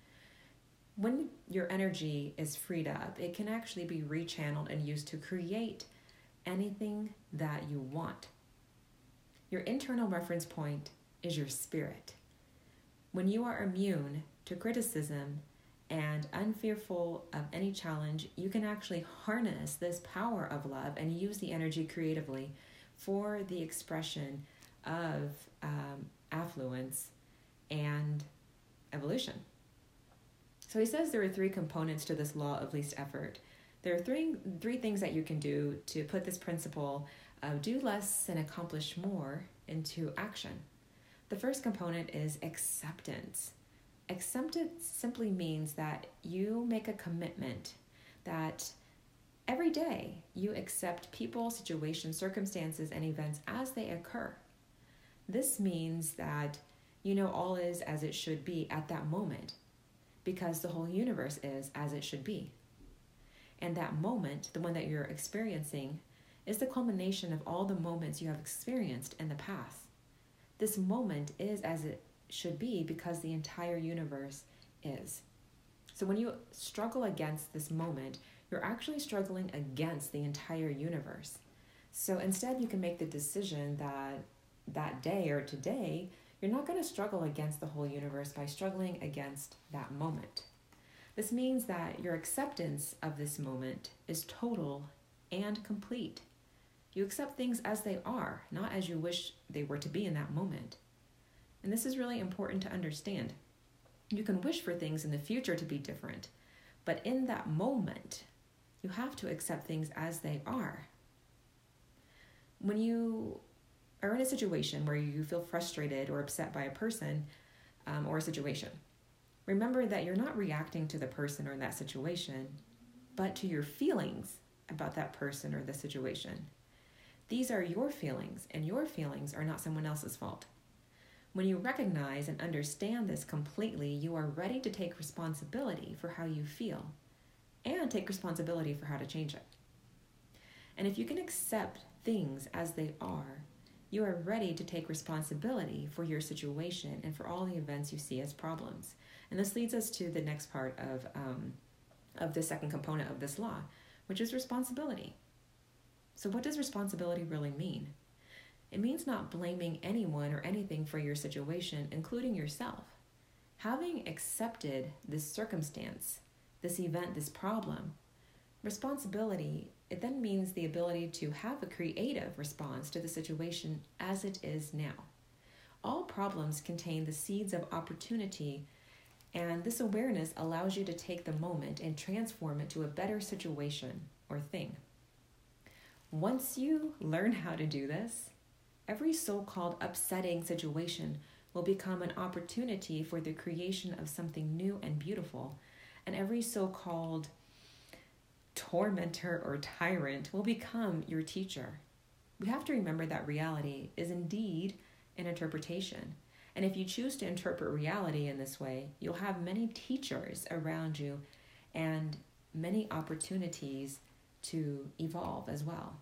[SPEAKER 1] When your energy is freed up, it can actually be rechanneled and used to create anything that you want. Your internal reference point is your spirit. When you are immune to criticism and unfearful of any challenge, you can actually harness this power of love and use the energy creatively for the expression of affluence and evolution. So he says there are 3 components to this law of least effort. There are three things that you can do to put this principle of do less and accomplish more into action. The first component is acceptance. Acceptance simply means that you make a commitment that every day you accept people, situations, circumstances, and events as they occur. This means that you know all is as it should be at that moment, because the whole universe is as it should be. And that moment, the one that you're experiencing, is the culmination of all the moments you have experienced in the past. This moment is as it should be because the entire universe is. So when you struggle against this moment, you're actually struggling against the entire universe. So instead, you can make the decision that day or today, you're not going to struggle against the whole universe by struggling against that moment. This means that your acceptance of this moment is total and complete. You accept things as they are, not as you wish they were to be in that moment. And this is really important to understand. You can wish for things in the future to be different, but in that moment, you have to accept things as they are. When you are in a situation where you feel frustrated or upset by a person or a situation, remember that you're not reacting to the person or that situation, but to your feelings about that person or the situation. These are your feelings, and your feelings are not someone else's fault. When you recognize and understand this completely, you are ready to take responsibility for how you feel and take responsibility for how to change it. And if you can accept things as they are, you are ready to take responsibility for your situation and for all the events you see as problems. And this leads us to the next part of the second component of this law, which is responsibility. So what does responsibility really mean? It means not blaming anyone or anything for your situation, including yourself. Having accepted this circumstance, this event, this problem, responsibility, it then means the ability to have a creative response to the situation as it is now. All problems contain the seeds of opportunity, and this awareness allows you to take the moment and transform it to a better situation or thing. Once you learn how to do this, every so-called upsetting situation will become an opportunity for the creation of something new and beautiful, and every so-called tormentor or tyrant will become your teacher. We have to remember that reality is indeed an interpretation. And if you choose to interpret reality in this way, you'll have many teachers around you and many opportunities to evolve as well.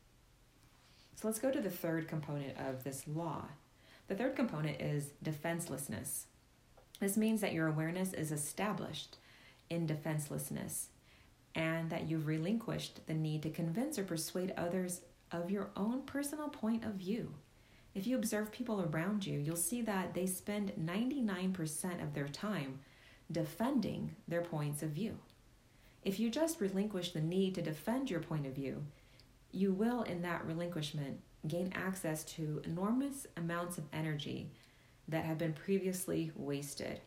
[SPEAKER 1] So let's go to the third component of this law. The third component is defenselessness. This means that your awareness is established in defenselessness and that you've relinquished the need to convince or persuade others of your own personal point of view. If you observe people around you, you'll see that they spend 99% of their time defending their points of view. If you just relinquish the need to defend your point of view, you will, in that relinquishment, gain access to enormous amounts of energy that have been previously wasted.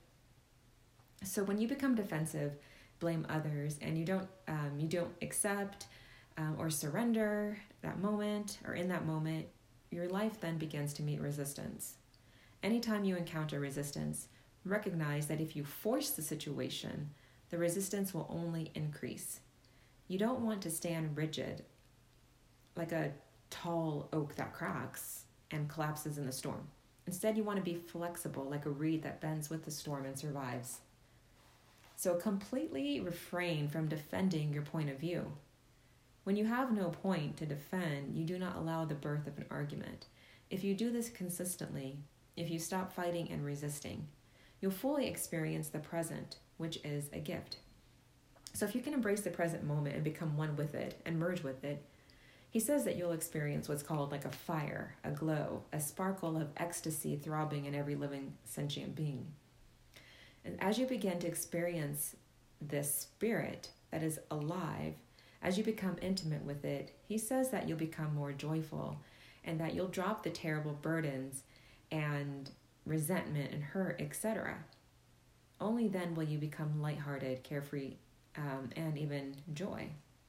[SPEAKER 1] So when you become defensive, blame others, and you don't accept or surrender that moment, or in that moment, your life then begins to meet resistance. Anytime you encounter resistance, Recognize that if you force the situation, the resistance will only increase. You don't want to stand rigid like a tall oak that cracks and collapses in the storm. Instead, you want to be flexible like a reed that bends with the storm and survives. So completely refrain from defending your point of view. When you have no point to defend, you do not allow the birth of an argument. If you do this consistently, if you stop fighting and resisting, you'll fully experience the present, which is a gift. So if you can embrace the present moment and become one with it and merge with it, he says that you'll experience what's called like a fire, a glow, a sparkle of ecstasy throbbing in every living sentient being. And as you begin to experience this spirit that is alive, as you become intimate with it, he says that you'll become more joyful and that you'll drop the terrible burdens and resentment and hurt, etc. Only then will you become lighthearted, carefree, and even joy.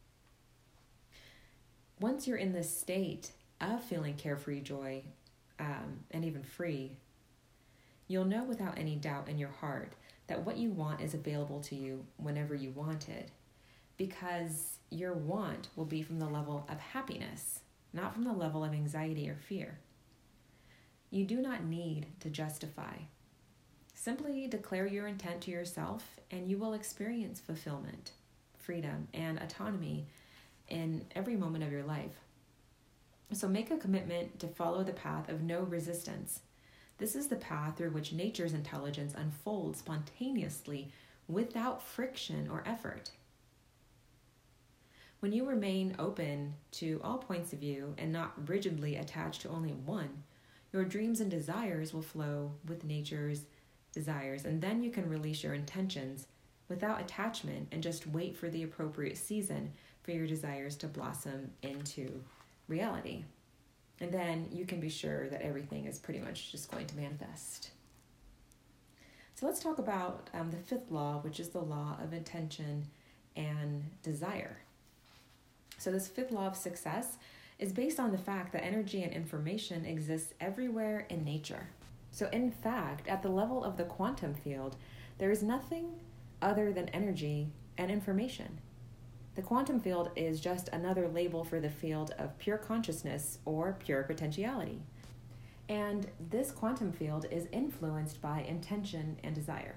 [SPEAKER 1] Once you're in this state of feeling carefree, joy, and even free, you'll know without any doubt in your heart that what you want is available to you whenever you want it, because your want will be from the level of happiness, not from the level of anxiety or fear. You do not need to justify. Simply declare your intent to yourself and you will experience fulfillment, freedom, and autonomy in every moment of your life. So make a commitment to follow the path of no resistance. This is the path through which nature's intelligence unfolds spontaneously without friction or effort. When you remain open to all points of view and not rigidly attached to only one, your dreams and desires will flow with nature's desires, and then you can release your intentions without attachment and just wait for the appropriate season for your desires to blossom into reality. And then you can be sure that everything is pretty much just going to manifest. So let's talk about the fifth law, which is the law of intention and desire. So this fifth law of success is based on the fact that energy and information exists everywhere in nature. So in fact, at the level of the quantum field, there is nothing other than energy and information. The quantum field is just another label for the field of pure consciousness or pure potentiality. And this quantum field is influenced by intention and desire.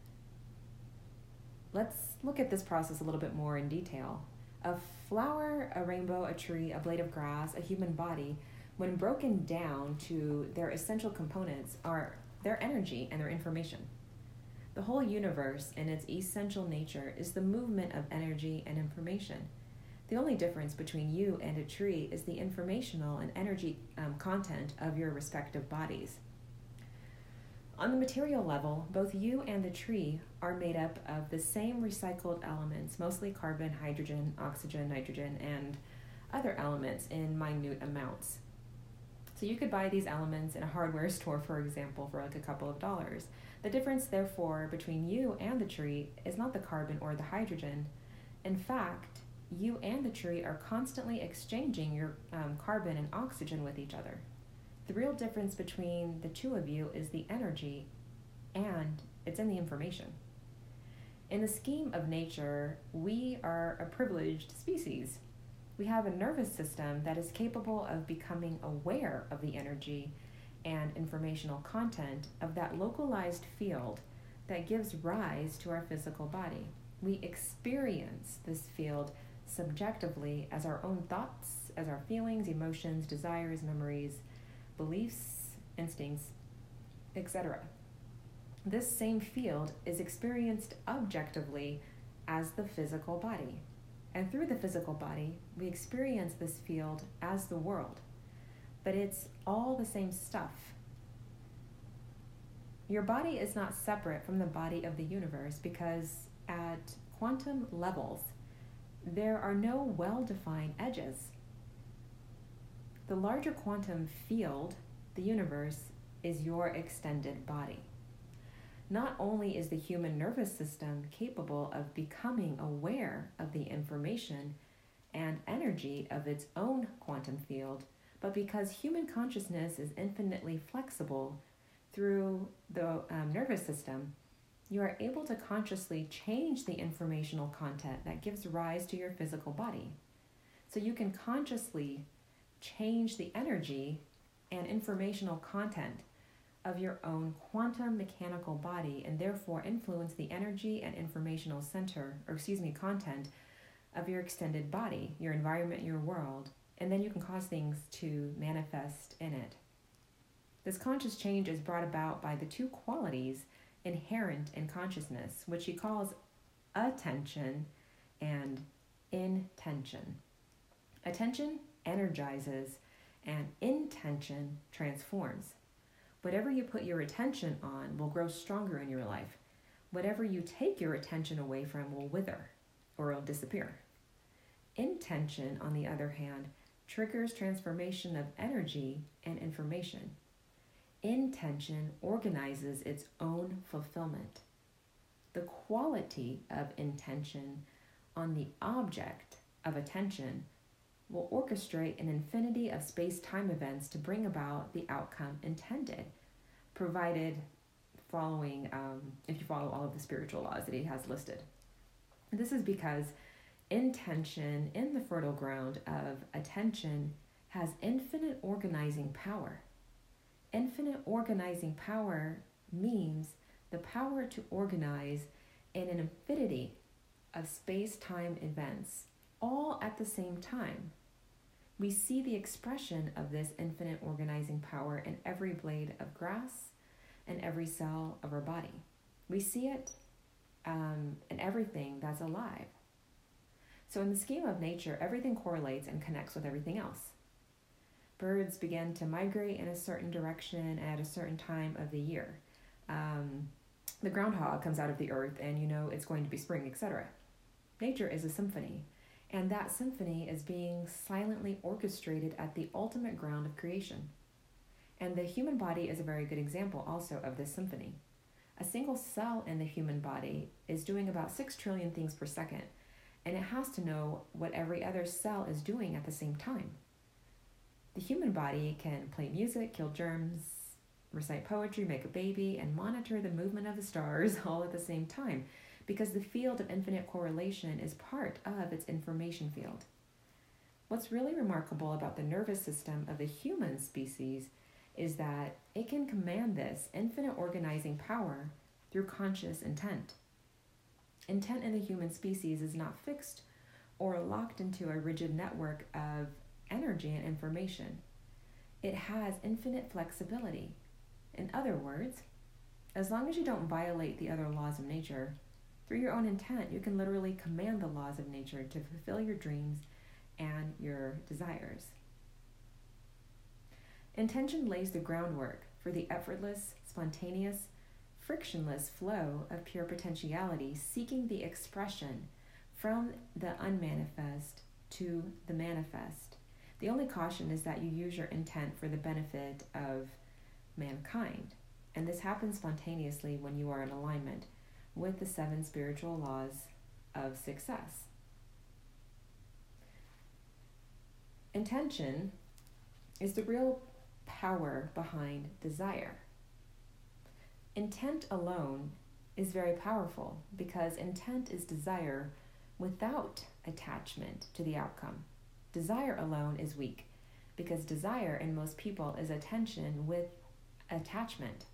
[SPEAKER 1] Let's look at this process a little bit more in detail. A flower, a rainbow, a tree, a blade of grass, a human body, when broken down to their essential components, are their energy and their information. The whole universe in its essential nature is the movement of energy and information. The only difference between you and a tree is the informational and energy content of your respective bodies. On the material level, both you and the tree are made up of the same recycled elements, mostly carbon, hydrogen, oxygen, nitrogen, and other elements in minute amounts. So you could buy these elements in a hardware store, for example, for like a couple of dollars. The difference, therefore, between you and the tree is not the carbon or the hydrogen. In fact, you and the tree are constantly exchanging your carbon and oxygen with each other. The real difference between the two of you is the energy, and it's in the information. In the scheme of nature, we are a privileged species. We have a nervous system that is capable of becoming aware of the energy and informational content of that localized field that gives rise to our physical body. We experience this field subjectively as our own thoughts, as our feelings, emotions, desires, memories, beliefs, instincts, etc. This same field is experienced objectively as the physical body. And through the physical body, we experience this field as the world. But it's all the same stuff. Your body is not separate from the body of the universe because at quantum levels, there are no well-defined edges. The larger quantum field, the universe, is your extended body. Not only is the human nervous system capable of becoming aware of the information and energy of its own quantum field, but because human consciousness is infinitely flexible, through the nervous system, you are able to consciously change the informational content that gives rise to your physical body. So you can consciously change the energy and informational content of your own quantum mechanical body, and therefore influence the energy and informational content of your extended body, your environment, your world, and then you can cause things to manifest in it. This conscious change is brought about by the two qualities inherent in consciousness, which he calls attention and intention. Attention energizes, and intention transforms. Whatever you put your attention on will grow stronger in your life. Whatever you take your attention away from will wither or will disappear. Intention, on the other hand, triggers transformation of energy and information. Intention organizes its own fulfillment. The quality of intention on the object of attention will orchestrate an infinity of space-time events to bring about the outcome intended, provided if you follow all of the spiritual laws that he has listed. This is because intention in the fertile ground of attention has infinite organizing power. Infinite organizing power means the power to organize in an infinity of space-time events, all at the same time. We see the expression of this infinite organizing power in every blade of grass and every cell of our body. We see it in everything that's alive. So in the scheme of nature, everything correlates and connects with everything else. Birds begin to migrate in a certain direction at a certain time of the year. The groundhog comes out of the earth and you know it's going to be spring, etc. Nature is a symphony, and that symphony is being silently orchestrated at the ultimate ground of creation. And the human body is a very good example also of this symphony. A single cell in the human body is doing about 6 trillion things per second, and it has to know what every other cell is doing at the same time. The human body can play music, kill germs, recite poetry, make a baby, and monitor the movement of the stars all at the same time, because the field of infinite correlation is part of its information field. What's really remarkable about the nervous system of the human species is that it can command this infinite organizing power through conscious intent. Intent in the human species is not fixed or locked into a rigid network of energy and information. It has infinite flexibility. In other words, as long as you don't violate the other laws of nature, through your own intent, you can literally command the laws of nature to fulfill your dreams and your desires. Intention lays the groundwork for the effortless, spontaneous, frictionless flow of pure potentiality, seeking the expression from the unmanifest to the manifest. The only caution is that you use your intent for the benefit of mankind, and this happens spontaneously when you are in alignment with the 7 spiritual laws of success. Intention is the real power behind desire. Intent alone is very powerful because intent is desire without attachment to the outcome. Desire alone is weak because desire in most people is attention with attachment.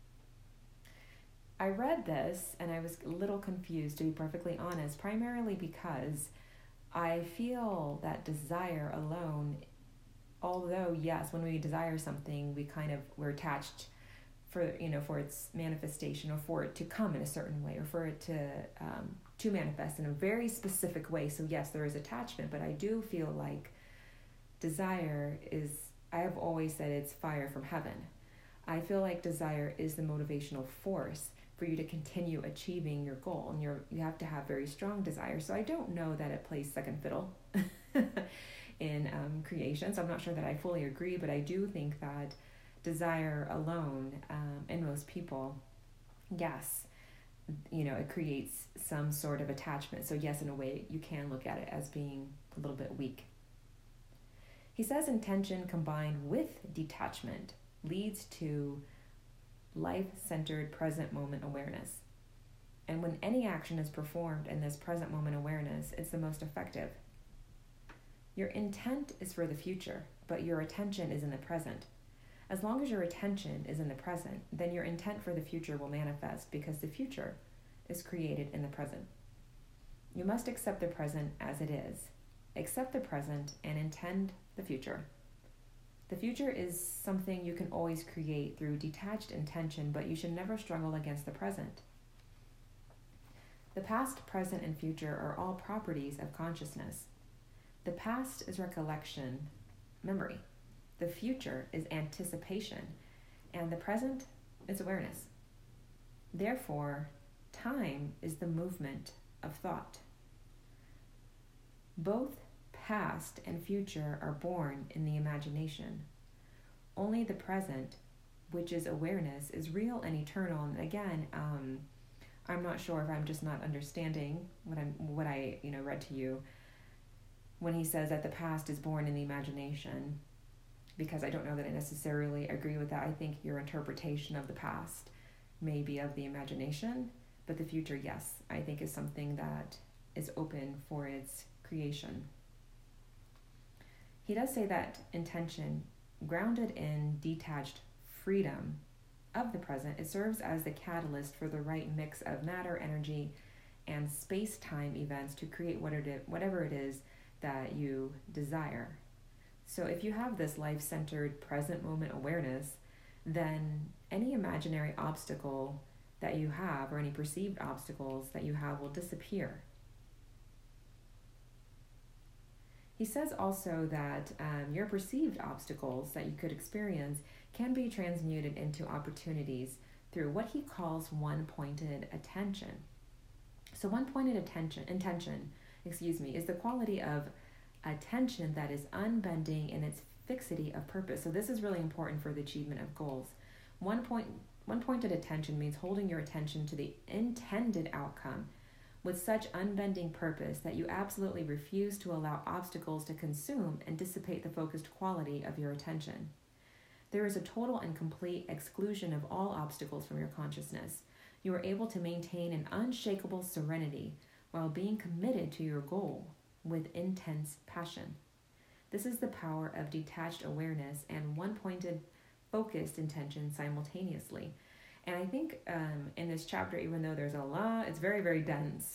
[SPEAKER 1] I read this and I was a little confused, to be perfectly honest, primarily because I feel that desire alone, although yes, when we desire something, we're attached for its manifestation, or for it to come in a certain way, or for it to manifest in a very specific way. So yes, there is attachment, but I do feel like desire is, I have always said, it's fire from heaven. I feel like desire is the motivational force for you to continue achieving your goal, and you have to have very strong desire. So I don't know that it plays second fiddle in creation, so I'm not sure that I fully agree, but I do think that desire alone, in most people, yes, it creates some sort of attachment. So yes, in a way, you can look at it as being a little bit weak. He says intention combined with detachment leads to life-centered present moment awareness. And when any action is performed in this present moment awareness, it's the most effective. Your intent is for the future, but your attention is in the present. As long as your attention is in the present, then your intent for the future will manifest because the future is created in the present. You must accept the present as it is. Accept the present and intend the future. The future is something you can always create through detached intention, but you should never struggle against the present. The past, present, and future are all properties of consciousness. The past is recollection, memory. The future is anticipation, and the present is awareness. Therefore, time is the movement of thought. Both past and future are born in the imagination. Only the present, which is awareness, is real and eternal. And again, I'm not sure if I'm just not understanding what I read to you when he says that the past is born in the imagination, because I don't know that I necessarily agree with that. I think your interpretation of the past may be of the imagination, but the future, yes, I think is something that is open for its creation. He does say that intention, grounded in detached freedom of the present, it serves as the catalyst for the right mix of matter, energy, and space-time events to create whatever it is that you desire. So if you have this life-centered present moment awareness, then any imaginary obstacle that you have or any perceived obstacles that you have will disappear. He says also that your perceived obstacles that you could experience can be transmuted into opportunities through what he calls one-pointed attention. So one-pointed intention, is the quality of attention that is unbending in its fixity of purpose. So this is really important for the achievement of goals. One-pointed attention means holding your attention to the intended outcome with such unbending purpose that you absolutely refuse to allow obstacles to consume and dissipate the focused quality of your attention. There is a total and complete exclusion of all obstacles from your consciousness. You are able to maintain an unshakable serenity while being committed to your goal with intense passion. This is the power of detached awareness and one-pointed focused intention simultaneously. And I think in this chapter, even though there's a lot, it's very, very dense.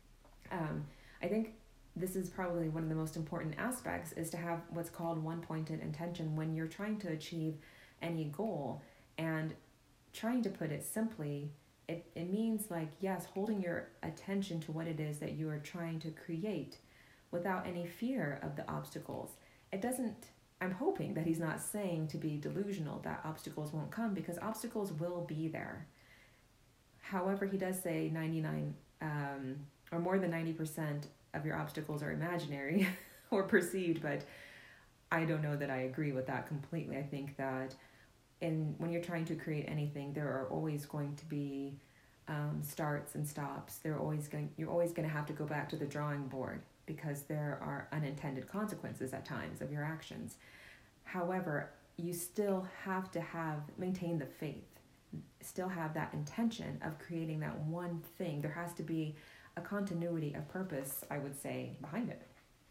[SPEAKER 1] I think this is probably one of the most important aspects, is to have what's called one-pointed intention when you're trying to achieve any goal. And trying to put it simply, it means like, yes, holding your attention to what it is that you are trying to create without any fear of the obstacles. I'm hoping that he's not saying to be delusional that obstacles won't come, because obstacles will be there. However, he does say 99 or more than 90% of your obstacles are imaginary or perceived, but I don't know that I agree with that completely. I think that when you're trying to create anything, there are always going to be starts and stops. You're always going to have to go back to the drawing board, because there are unintended consequences at times of your actions. However, you still have to maintain the faith, still have that intention of creating that one thing. There has to be a continuity of purpose, I would say, behind it.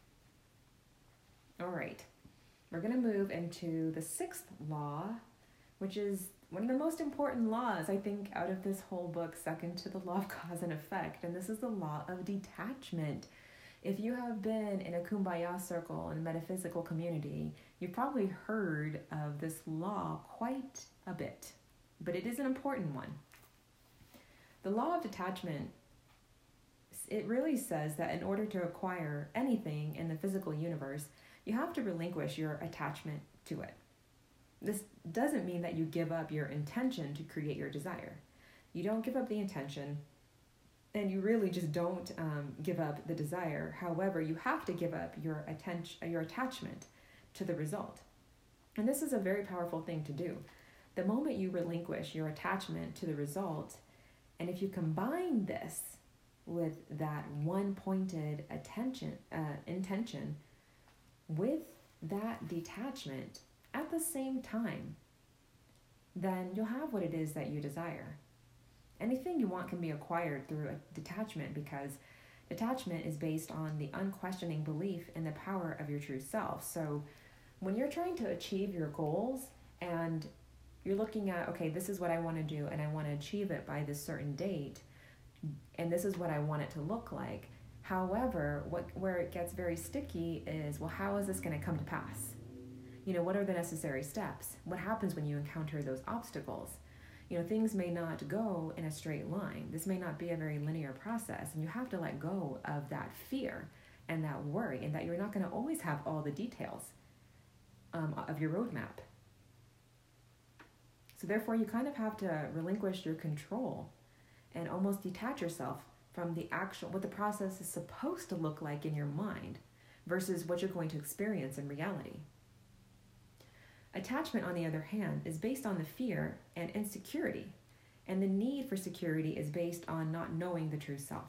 [SPEAKER 1] All right, we're going to move into the sixth law, which is one of the most important laws, I think, out of this whole book, second to the law of cause and effect, and this is the law of detachment. If you have been in a kumbaya circle in a metaphysical community, you've probably heard of this law quite a bit, but it is an important one. The law of detachment, it really says that in order to acquire anything in the physical universe, you have to relinquish your attachment to it. This doesn't mean that you give up your intention to create your desire. You don't give up the intention, and you really just don't give up the desire. However, you have to give up your attachment to the result. And this is a very powerful thing to do. The moment you relinquish your attachment to the result, and if you combine this with that one-pointed intention with that detachment at the same time, then you'll have what it is that you desire. Anything you want can be acquired through a detachment, because detachment is based on the unquestioning belief in the power of your true self. So when you're trying to achieve your goals and you're looking at, okay, this is what I want to do and I want to achieve it by this certain date, and this is what I want it to look like. However, where it gets very sticky is, well, how is this going to come to pass? What are the necessary steps? What happens when you encounter those obstacles? Things may not go in a straight line. This may not be a very linear process, and you have to let go of that fear and that worry, and that you're not going to always have all the details of your roadmap. So therefore, you kind of have to relinquish your control and almost detach yourself from what the process is supposed to look like in your mind versus what you're going to experience in reality. Attachment, on the other hand, is based on the fear and insecurity, and the need for security is based on not knowing the true self.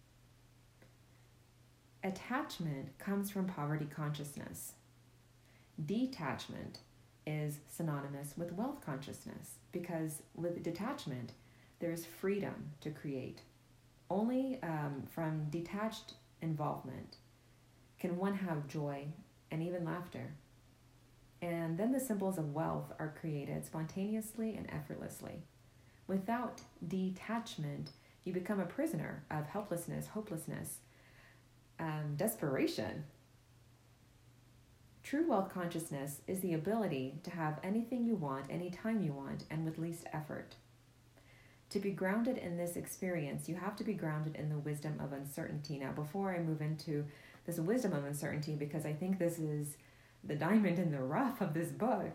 [SPEAKER 1] Attachment comes from poverty consciousness. Detachment is synonymous with wealth consciousness, because with detachment, there's freedom to create. Only from detached involvement can one have joy and even laughter. And then the symbols of wealth are created spontaneously and effortlessly. Without detachment, you become a prisoner of helplessness, hopelessness, desperation. True wealth consciousness is the ability to have anything you want, anytime you want, and with least effort. To be grounded in this experience, you have to be grounded in the wisdom of uncertainty. Now, before I move into this wisdom of uncertainty, because I think this is the diamond in the rough of this book,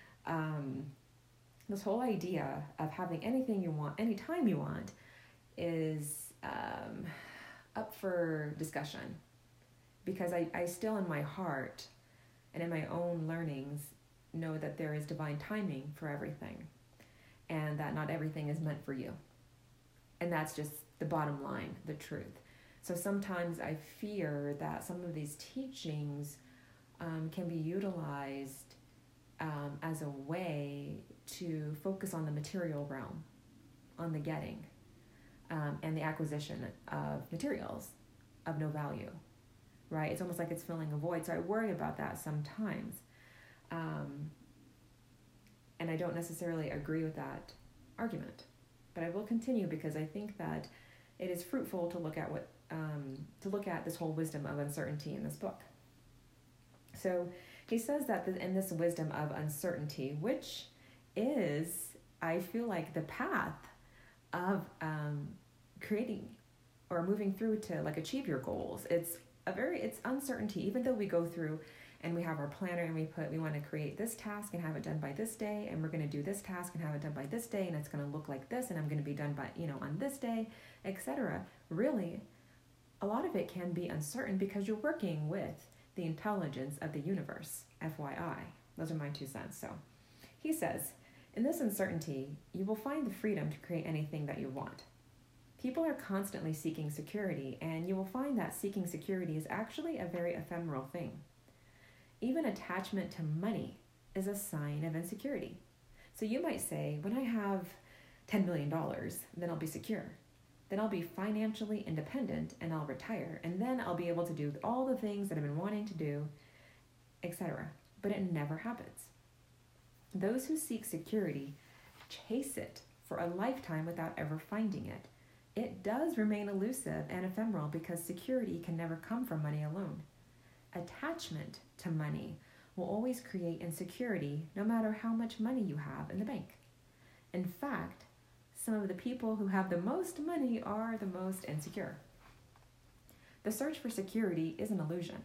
[SPEAKER 1] this whole idea of having anything you want, anytime you want, is up for discussion. Because I still, in my heart and in my own learnings, know that there is divine timing for everything, and that not everything is meant for you. And that's just the bottom line, the truth. So sometimes I fear that some of these teachings can be utilized as a way to focus on the material realm, on the getting, and the acquisition of materials of no value, right? It's almost like it's filling a void. So I worry about that sometimes. And I don't necessarily agree with that argument, but I will continue, because I think that it is fruitful to look at this whole wisdom of uncertainty in this book. So he says that in this wisdom of uncertainty, which is, I feel like, the path of creating or moving through to achieve your goals. It's uncertainty, even though we go through and we have our planner and we want to create this task and have it done by this day, and we're going to do this task and have it done by this day, and it's going to look like this, and I'm going to be done by, on this day, etc. Really, a lot of it can be uncertain because you're working with the intelligence of the universe, FYI. Those are my 2 cents. So he says, in this uncertainty, you will find the freedom to create anything that you want. People are constantly seeking security, and you will find that seeking security is actually a very ephemeral thing. Even attachment to money is a sign of insecurity. So you might say, when I have $10 million, then I'll be secure. Then I'll be financially independent and I'll retire. And then I'll be able to do all the things that I've been wanting to do, etc. But it never happens. Those who seek security chase it for a lifetime without ever finding it. It does remain elusive and ephemeral because security can never come from money alone. Attachment to money will always create insecurity no matter how much money you have in the bank. In fact, some of the people who have the most money are the most insecure. The search for security is an illusion.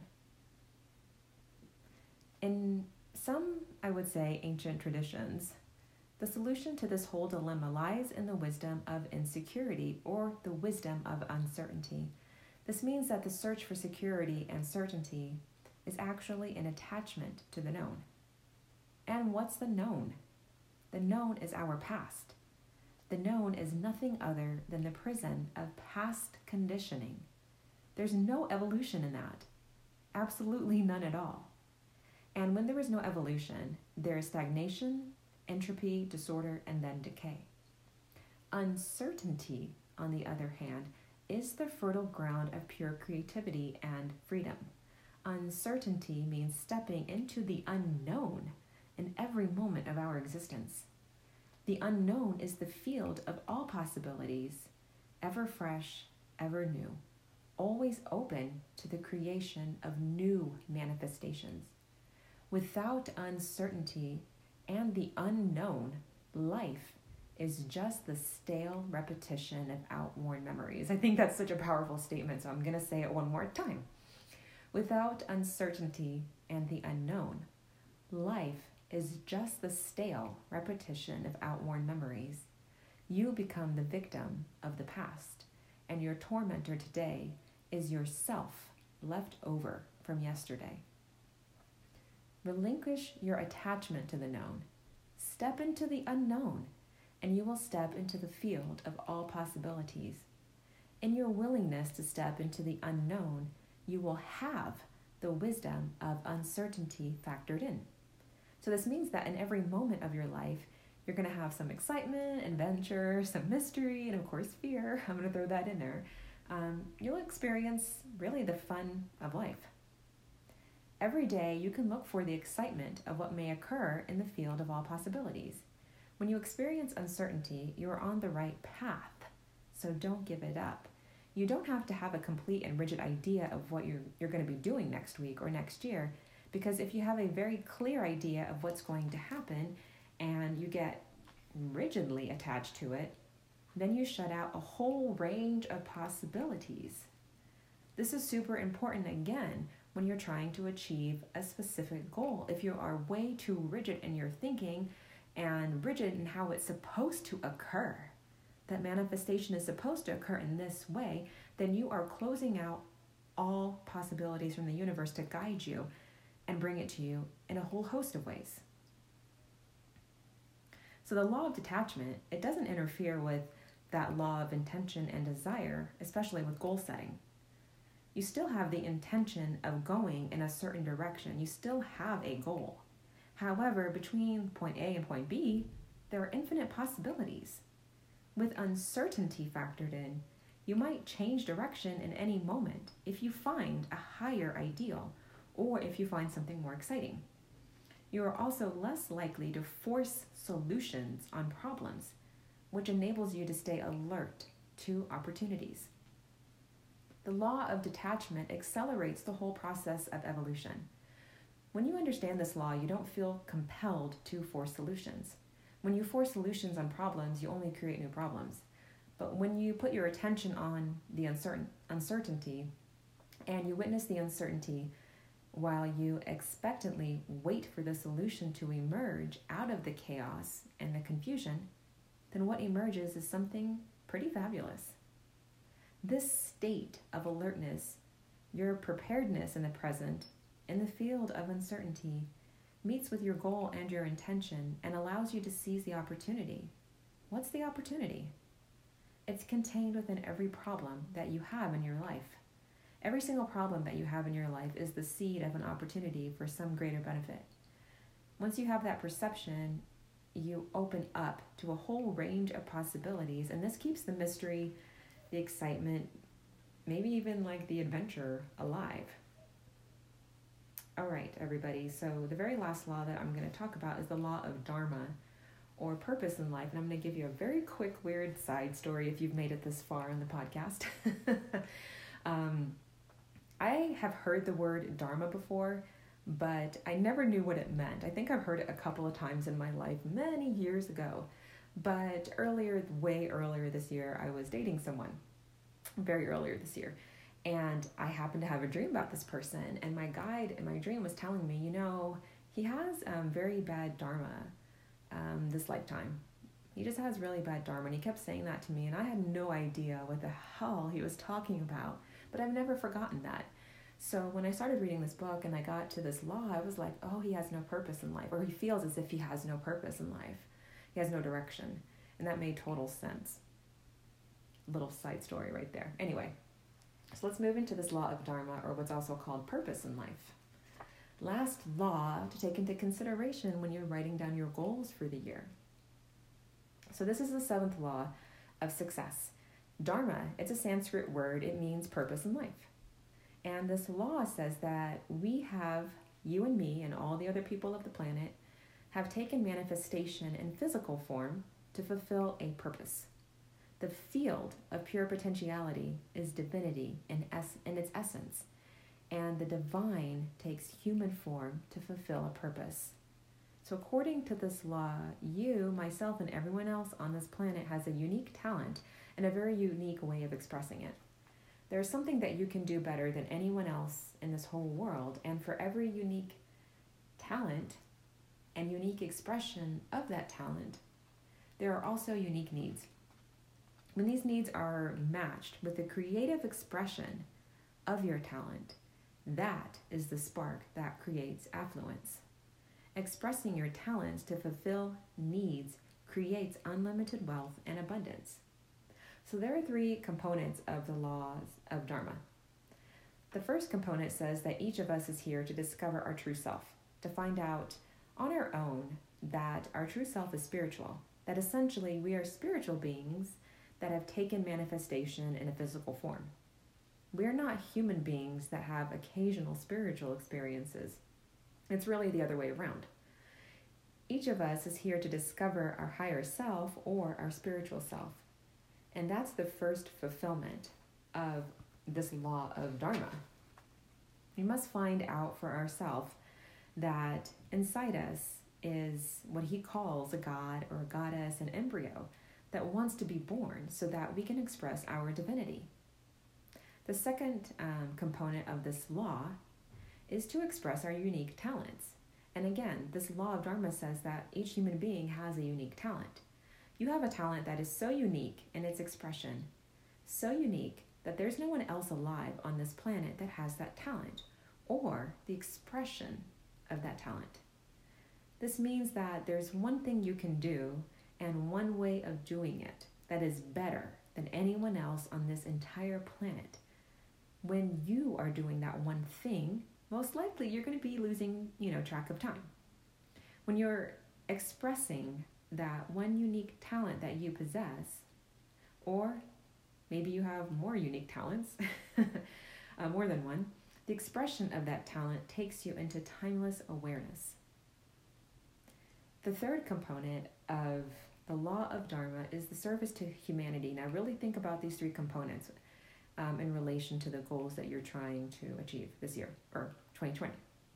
[SPEAKER 1] In some, I would say, ancient traditions, the solution to this whole dilemma lies in the wisdom of insecurity, or the wisdom of uncertainty. This means that the search for security and certainty is actually an attachment to the known. And what's the known? The known is our past. The known is nothing other than the prison of past conditioning. There's no evolution in that. Absolutely none at all. And when there is no evolution, there is stagnation entropy, disorder, and then decay. Uncertainty, on the other hand, is the fertile ground of pure creativity and freedom. Uncertainty means stepping into the unknown in every moment of our existence. The unknown is the field of all possibilities, ever fresh, ever new, always open to the creation of new manifestations. Without uncertainty and the unknown, life is just the stale repetition of outworn memories. I think that's such a powerful statement, so I'm going to say it one more time. Without uncertainty and the unknown, life is just the stale repetition of outworn memories. You become the victim of the past, and your tormentor today is yourself left over from yesterday. Relinquish your attachment to the known. Step into the unknown, and you will step into the field of all possibilities. In your willingness to step into the unknown, you will have the wisdom of uncertainty factored in. So this means that in every moment of your life, you're going to have some excitement, adventure, some mystery, and of course fear. I'm going to throw that in there. You'll experience really the fun of life. Every day, you can look for the excitement of what may occur in the field of all possibilities. When you experience uncertainty, you are on the right path, so don't give it up. You don't have to have a complete and rigid idea of what you're going to be doing next week or next year, because if you have a very clear idea of what's going to happen and you get rigidly attached to it, then you shut out a whole range of possibilities. This is super important again when you're trying to achieve a specific goal. If you are way too rigid in your thinking and rigid in how it's supposed to occur, that manifestation is supposed to occur in this way, then you are closing out all possibilities from the universe to guide you and bring it to you in a whole host of ways. So the law of detachment, it doesn't interfere with that law of intention and desire, especially with goal setting. You still have the intention of going in a certain direction. You still have a goal. However, between point A and point B, there are infinite possibilities. With uncertainty factored in, you might change direction in any moment if you find a higher ideal or if you find something more exciting. You are also less likely to force solutions on problems, which enables you to stay alert to opportunities. The law of detachment accelerates the whole process of evolution. When you understand this law, you don't feel compelled to force solutions. When you force solutions on problems, you only create new problems. But when you put your attention on the uncertainty and you witness the uncertainty while you expectantly wait for the solution to emerge out of the chaos and the confusion, then what emerges is something pretty fabulous. This state of alertness, your preparedness in the present, in the field of uncertainty, meets with your goal and your intention and allows you to seize the opportunity. What's the opportunity? It's contained within every problem that you have in your life. Every single problem that you have in your life is the seed of an opportunity for some greater benefit. Once you have that perception, you open up to a whole range of possibilities, and this keeps the mystery, the excitement, maybe even like the adventure alive. All right, everybody. So the very last law that I'm going to talk about is the law of Dharma, or purpose in life. And I'm going to give you a very quick, weird side story if you've made it this far in the podcast. I have heard the word Dharma before, but I never knew what it meant. I think I've heard it a couple of times in my life many years ago. But way earlier this year, I was dating someone. Very earlier this year. And I happened to have a dream about this person. And my guide in my dream was telling me, he has very bad Dharma this lifetime. He just has really bad Dharma. And he kept saying that to me. And I had no idea what the hell he was talking about. But I've never forgotten that. So when I started reading this book and I got to this law, I was like, oh, he has no purpose in life. Or he feels as if he has no purpose in life. He has no direction. And that made total sense. Little side story right there. Anyway, so let's move into this law of Dharma, or what's also called purpose in life. Last law to take into consideration when you're writing down your goals for the year. So this is the 7th law of success. Dharma, it's a Sanskrit word. It means purpose in life. And this law says that we have, you and me and all the other people of the planet, have taken manifestation in physical form to fulfill a purpose. The field of pure potentiality is divinity in its essence, and the divine takes human form to fulfill a purpose. So according to this law, you, myself, and everyone else on this planet has a unique talent and a very unique way of expressing it. There's something that you can do better than anyone else in this whole world, and for every unique talent and unique expression of that talent, there are also unique needs. When these needs are matched with the creative expression of your talent, that is the spark that creates affluence. Expressing your talents to fulfill needs creates unlimited wealth and abundance. So there are 3 components of the laws of Dharma. The first component says that each of us is here to discover our true self, to find out on our own that our true self is spiritual, that essentially we are spiritual beings that have taken manifestation in a physical form. We are not human beings that have occasional spiritual experiences. It's really the other way around. Each of us is here to discover our higher self or our spiritual self. And that's the first fulfillment of this law of Dharma. We must find out for ourselves that inside us is what he calls a god or a goddess, an embryo that wants to be born so that we can express our divinity. The second component of this law is to express our unique talents. And again, this law of Dharma says that each human being has a unique talent. You have a talent that is so unique in its expression, so unique that there's no one else alive on this planet that has that talent or the expression of that talent. This means that there's one thing you can do and one way of doing it that is better than anyone else on this entire planet. When you are doing that one thing, most likely you're going to be losing, track of time. When you're expressing that one unique talent that you possess, or maybe you have more unique talents, more than one, the expression of that talent takes you into timeless awareness. The third component of the law of Dharma is the service to humanity. Now really think about these 3 components in relation to the goals that you're trying to achieve this year, or 2020.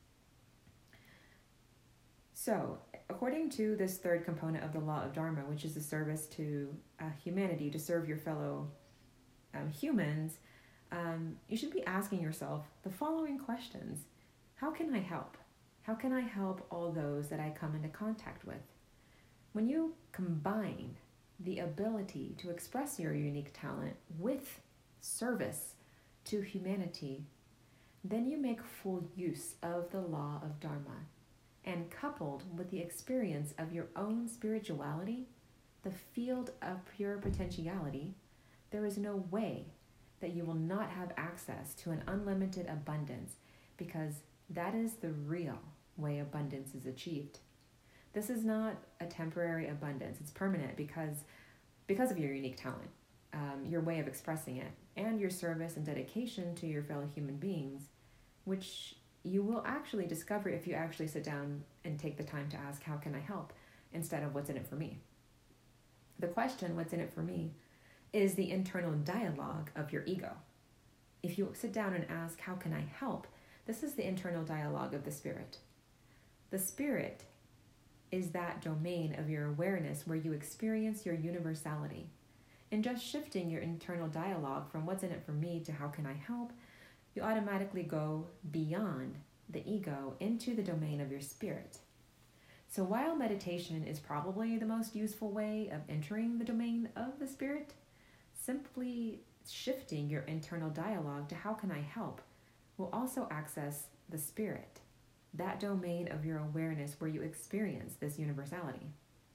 [SPEAKER 1] So, according to this third component of the law of Dharma, which is the service to humanity, to serve your fellow humans, you should be asking yourself the following questions. How can I help? How can I help all those that I come into contact with? When you combine the ability to express your unique talent with service to humanity, then you make full use of the law of Dharma. And coupled with the experience of your own spirituality, the field of pure potentiality, there is no way that you will not have access to an unlimited abundance, because that is the real way abundance is achieved. This is not a temporary abundance. It's permanent because of your unique talent, your way of expressing it, and your service and dedication to your fellow human beings, which you will actually discover if you actually sit down and take the time to ask, how can I help, instead of what's in it for me. The question, what's in it for me, is the internal dialogue of your ego. If you sit down and ask, how can I help, this is the internal dialogue of the spirit. The spirit is that domain of your awareness where you experience your universality. And just shifting your internal dialogue from what's in it for me to how can I help, you automatically go beyond the ego into the domain of your spirit. So while meditation is probably the most useful way of entering the domain of the spirit, simply shifting your internal dialogue to how can I help will also access the spirit, that domain of your awareness where you experience this universality.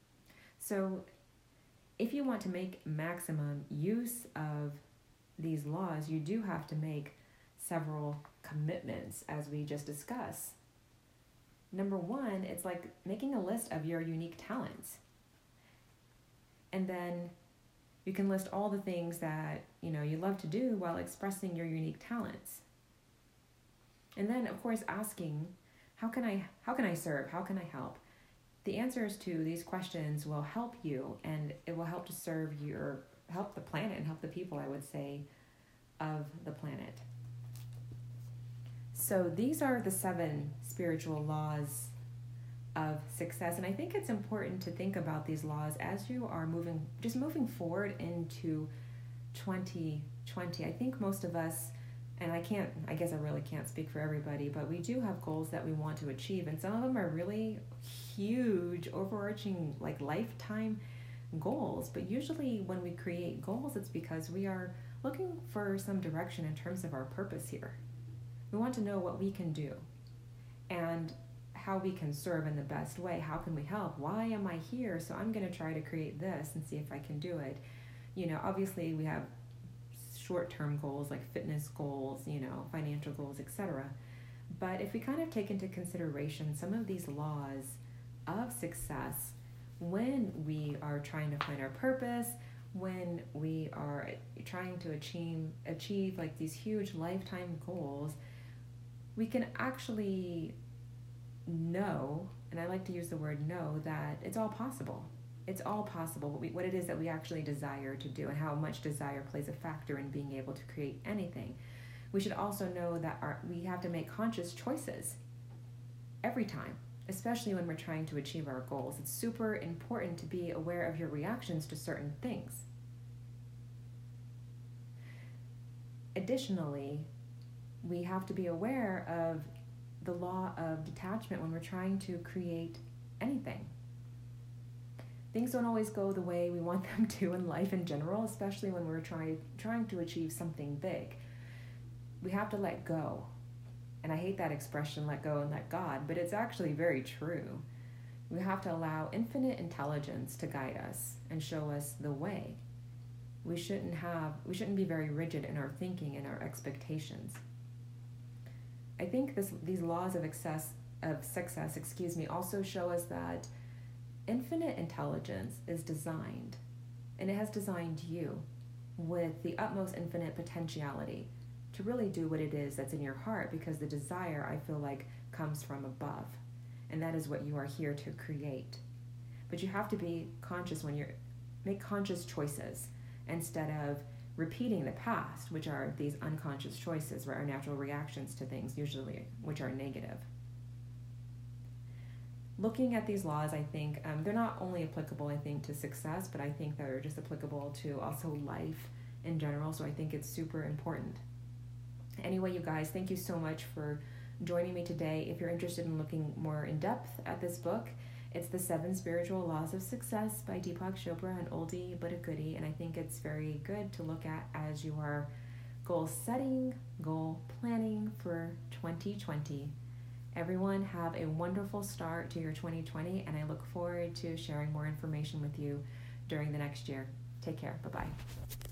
[SPEAKER 1] So if you want to make maximum use of these laws, you do have to make several commitments, as we just discussed. Number one, it's like making a list of your unique talents. And then you can list all the things that, you love to do while expressing your unique talents. And then, of course, asking, how can I serve? How can I help? The answers to these questions will help you, and it will help to help the planet and help the people, I would say, of the planet. So these are the 7 spiritual laws of success. And I think it's important to think about these laws as you are moving forward into 2020. I think most of us, and I guess I really can't speak for everybody, but we do have goals that we want to achieve. And some of them are really huge, overarching, like lifetime goals. But usually when we create goals, it's because we are looking for some direction in terms of our purpose here. We want to know what we can do and how we can serve in the best way. How can we help? Why am I here? So I'm going to try to create this and see if I can do it. Obviously we have short-term goals like fitness goals, financial goals, etc. But if we kind of take into consideration some of these laws of success when we are trying to find our purpose, when we are trying to achieve like these huge lifetime goals, we can actually know, and I like to use the word know, that it's all possible. It's all possible what it is that we actually desire to do and how much desire plays a factor in being able to create anything. We should also know that we have to make conscious choices every time, especially when we're trying to achieve our goals. It's super important to be aware of your reactions to certain things. Additionally, we have to be aware of the law of detachment when we're trying to create anything. Things don't always go the way we want them to in life in general, especially when we're trying to achieve something big. We have to let go. And I hate that expression, let go and let God, but it's actually very true. We have to allow infinite intelligence to guide us and show us the way. We shouldn't be very rigid in our thinking and our expectations. I think these laws of success, also show us that infinite intelligence is designed, and it has designed you with the utmost infinite potentiality to really do what it is that's in your heart, because the desire, I feel like, comes from above, and that is what you are here to create. But you have to be conscious make conscious choices instead of repeating the past, which are these unconscious choices, right, our natural reactions to things, usually, which are negative. Looking at these laws, I think they're not only applicable, I think, to success, but I think they're just applicable to also life in general, so I think it's super important. Anyway, you guys, thank you so much for joining me today. If you're interested in looking more in depth at this book, it's The 7 Spiritual Laws of Success by Deepak Chopra, an oldie but a goodie, and I think it's very good to look at as you are goal setting, goal planning for 2020. Everyone have a wonderful start to your 2020, and I look forward to sharing more information with you during the next year. Take care. Bye-bye.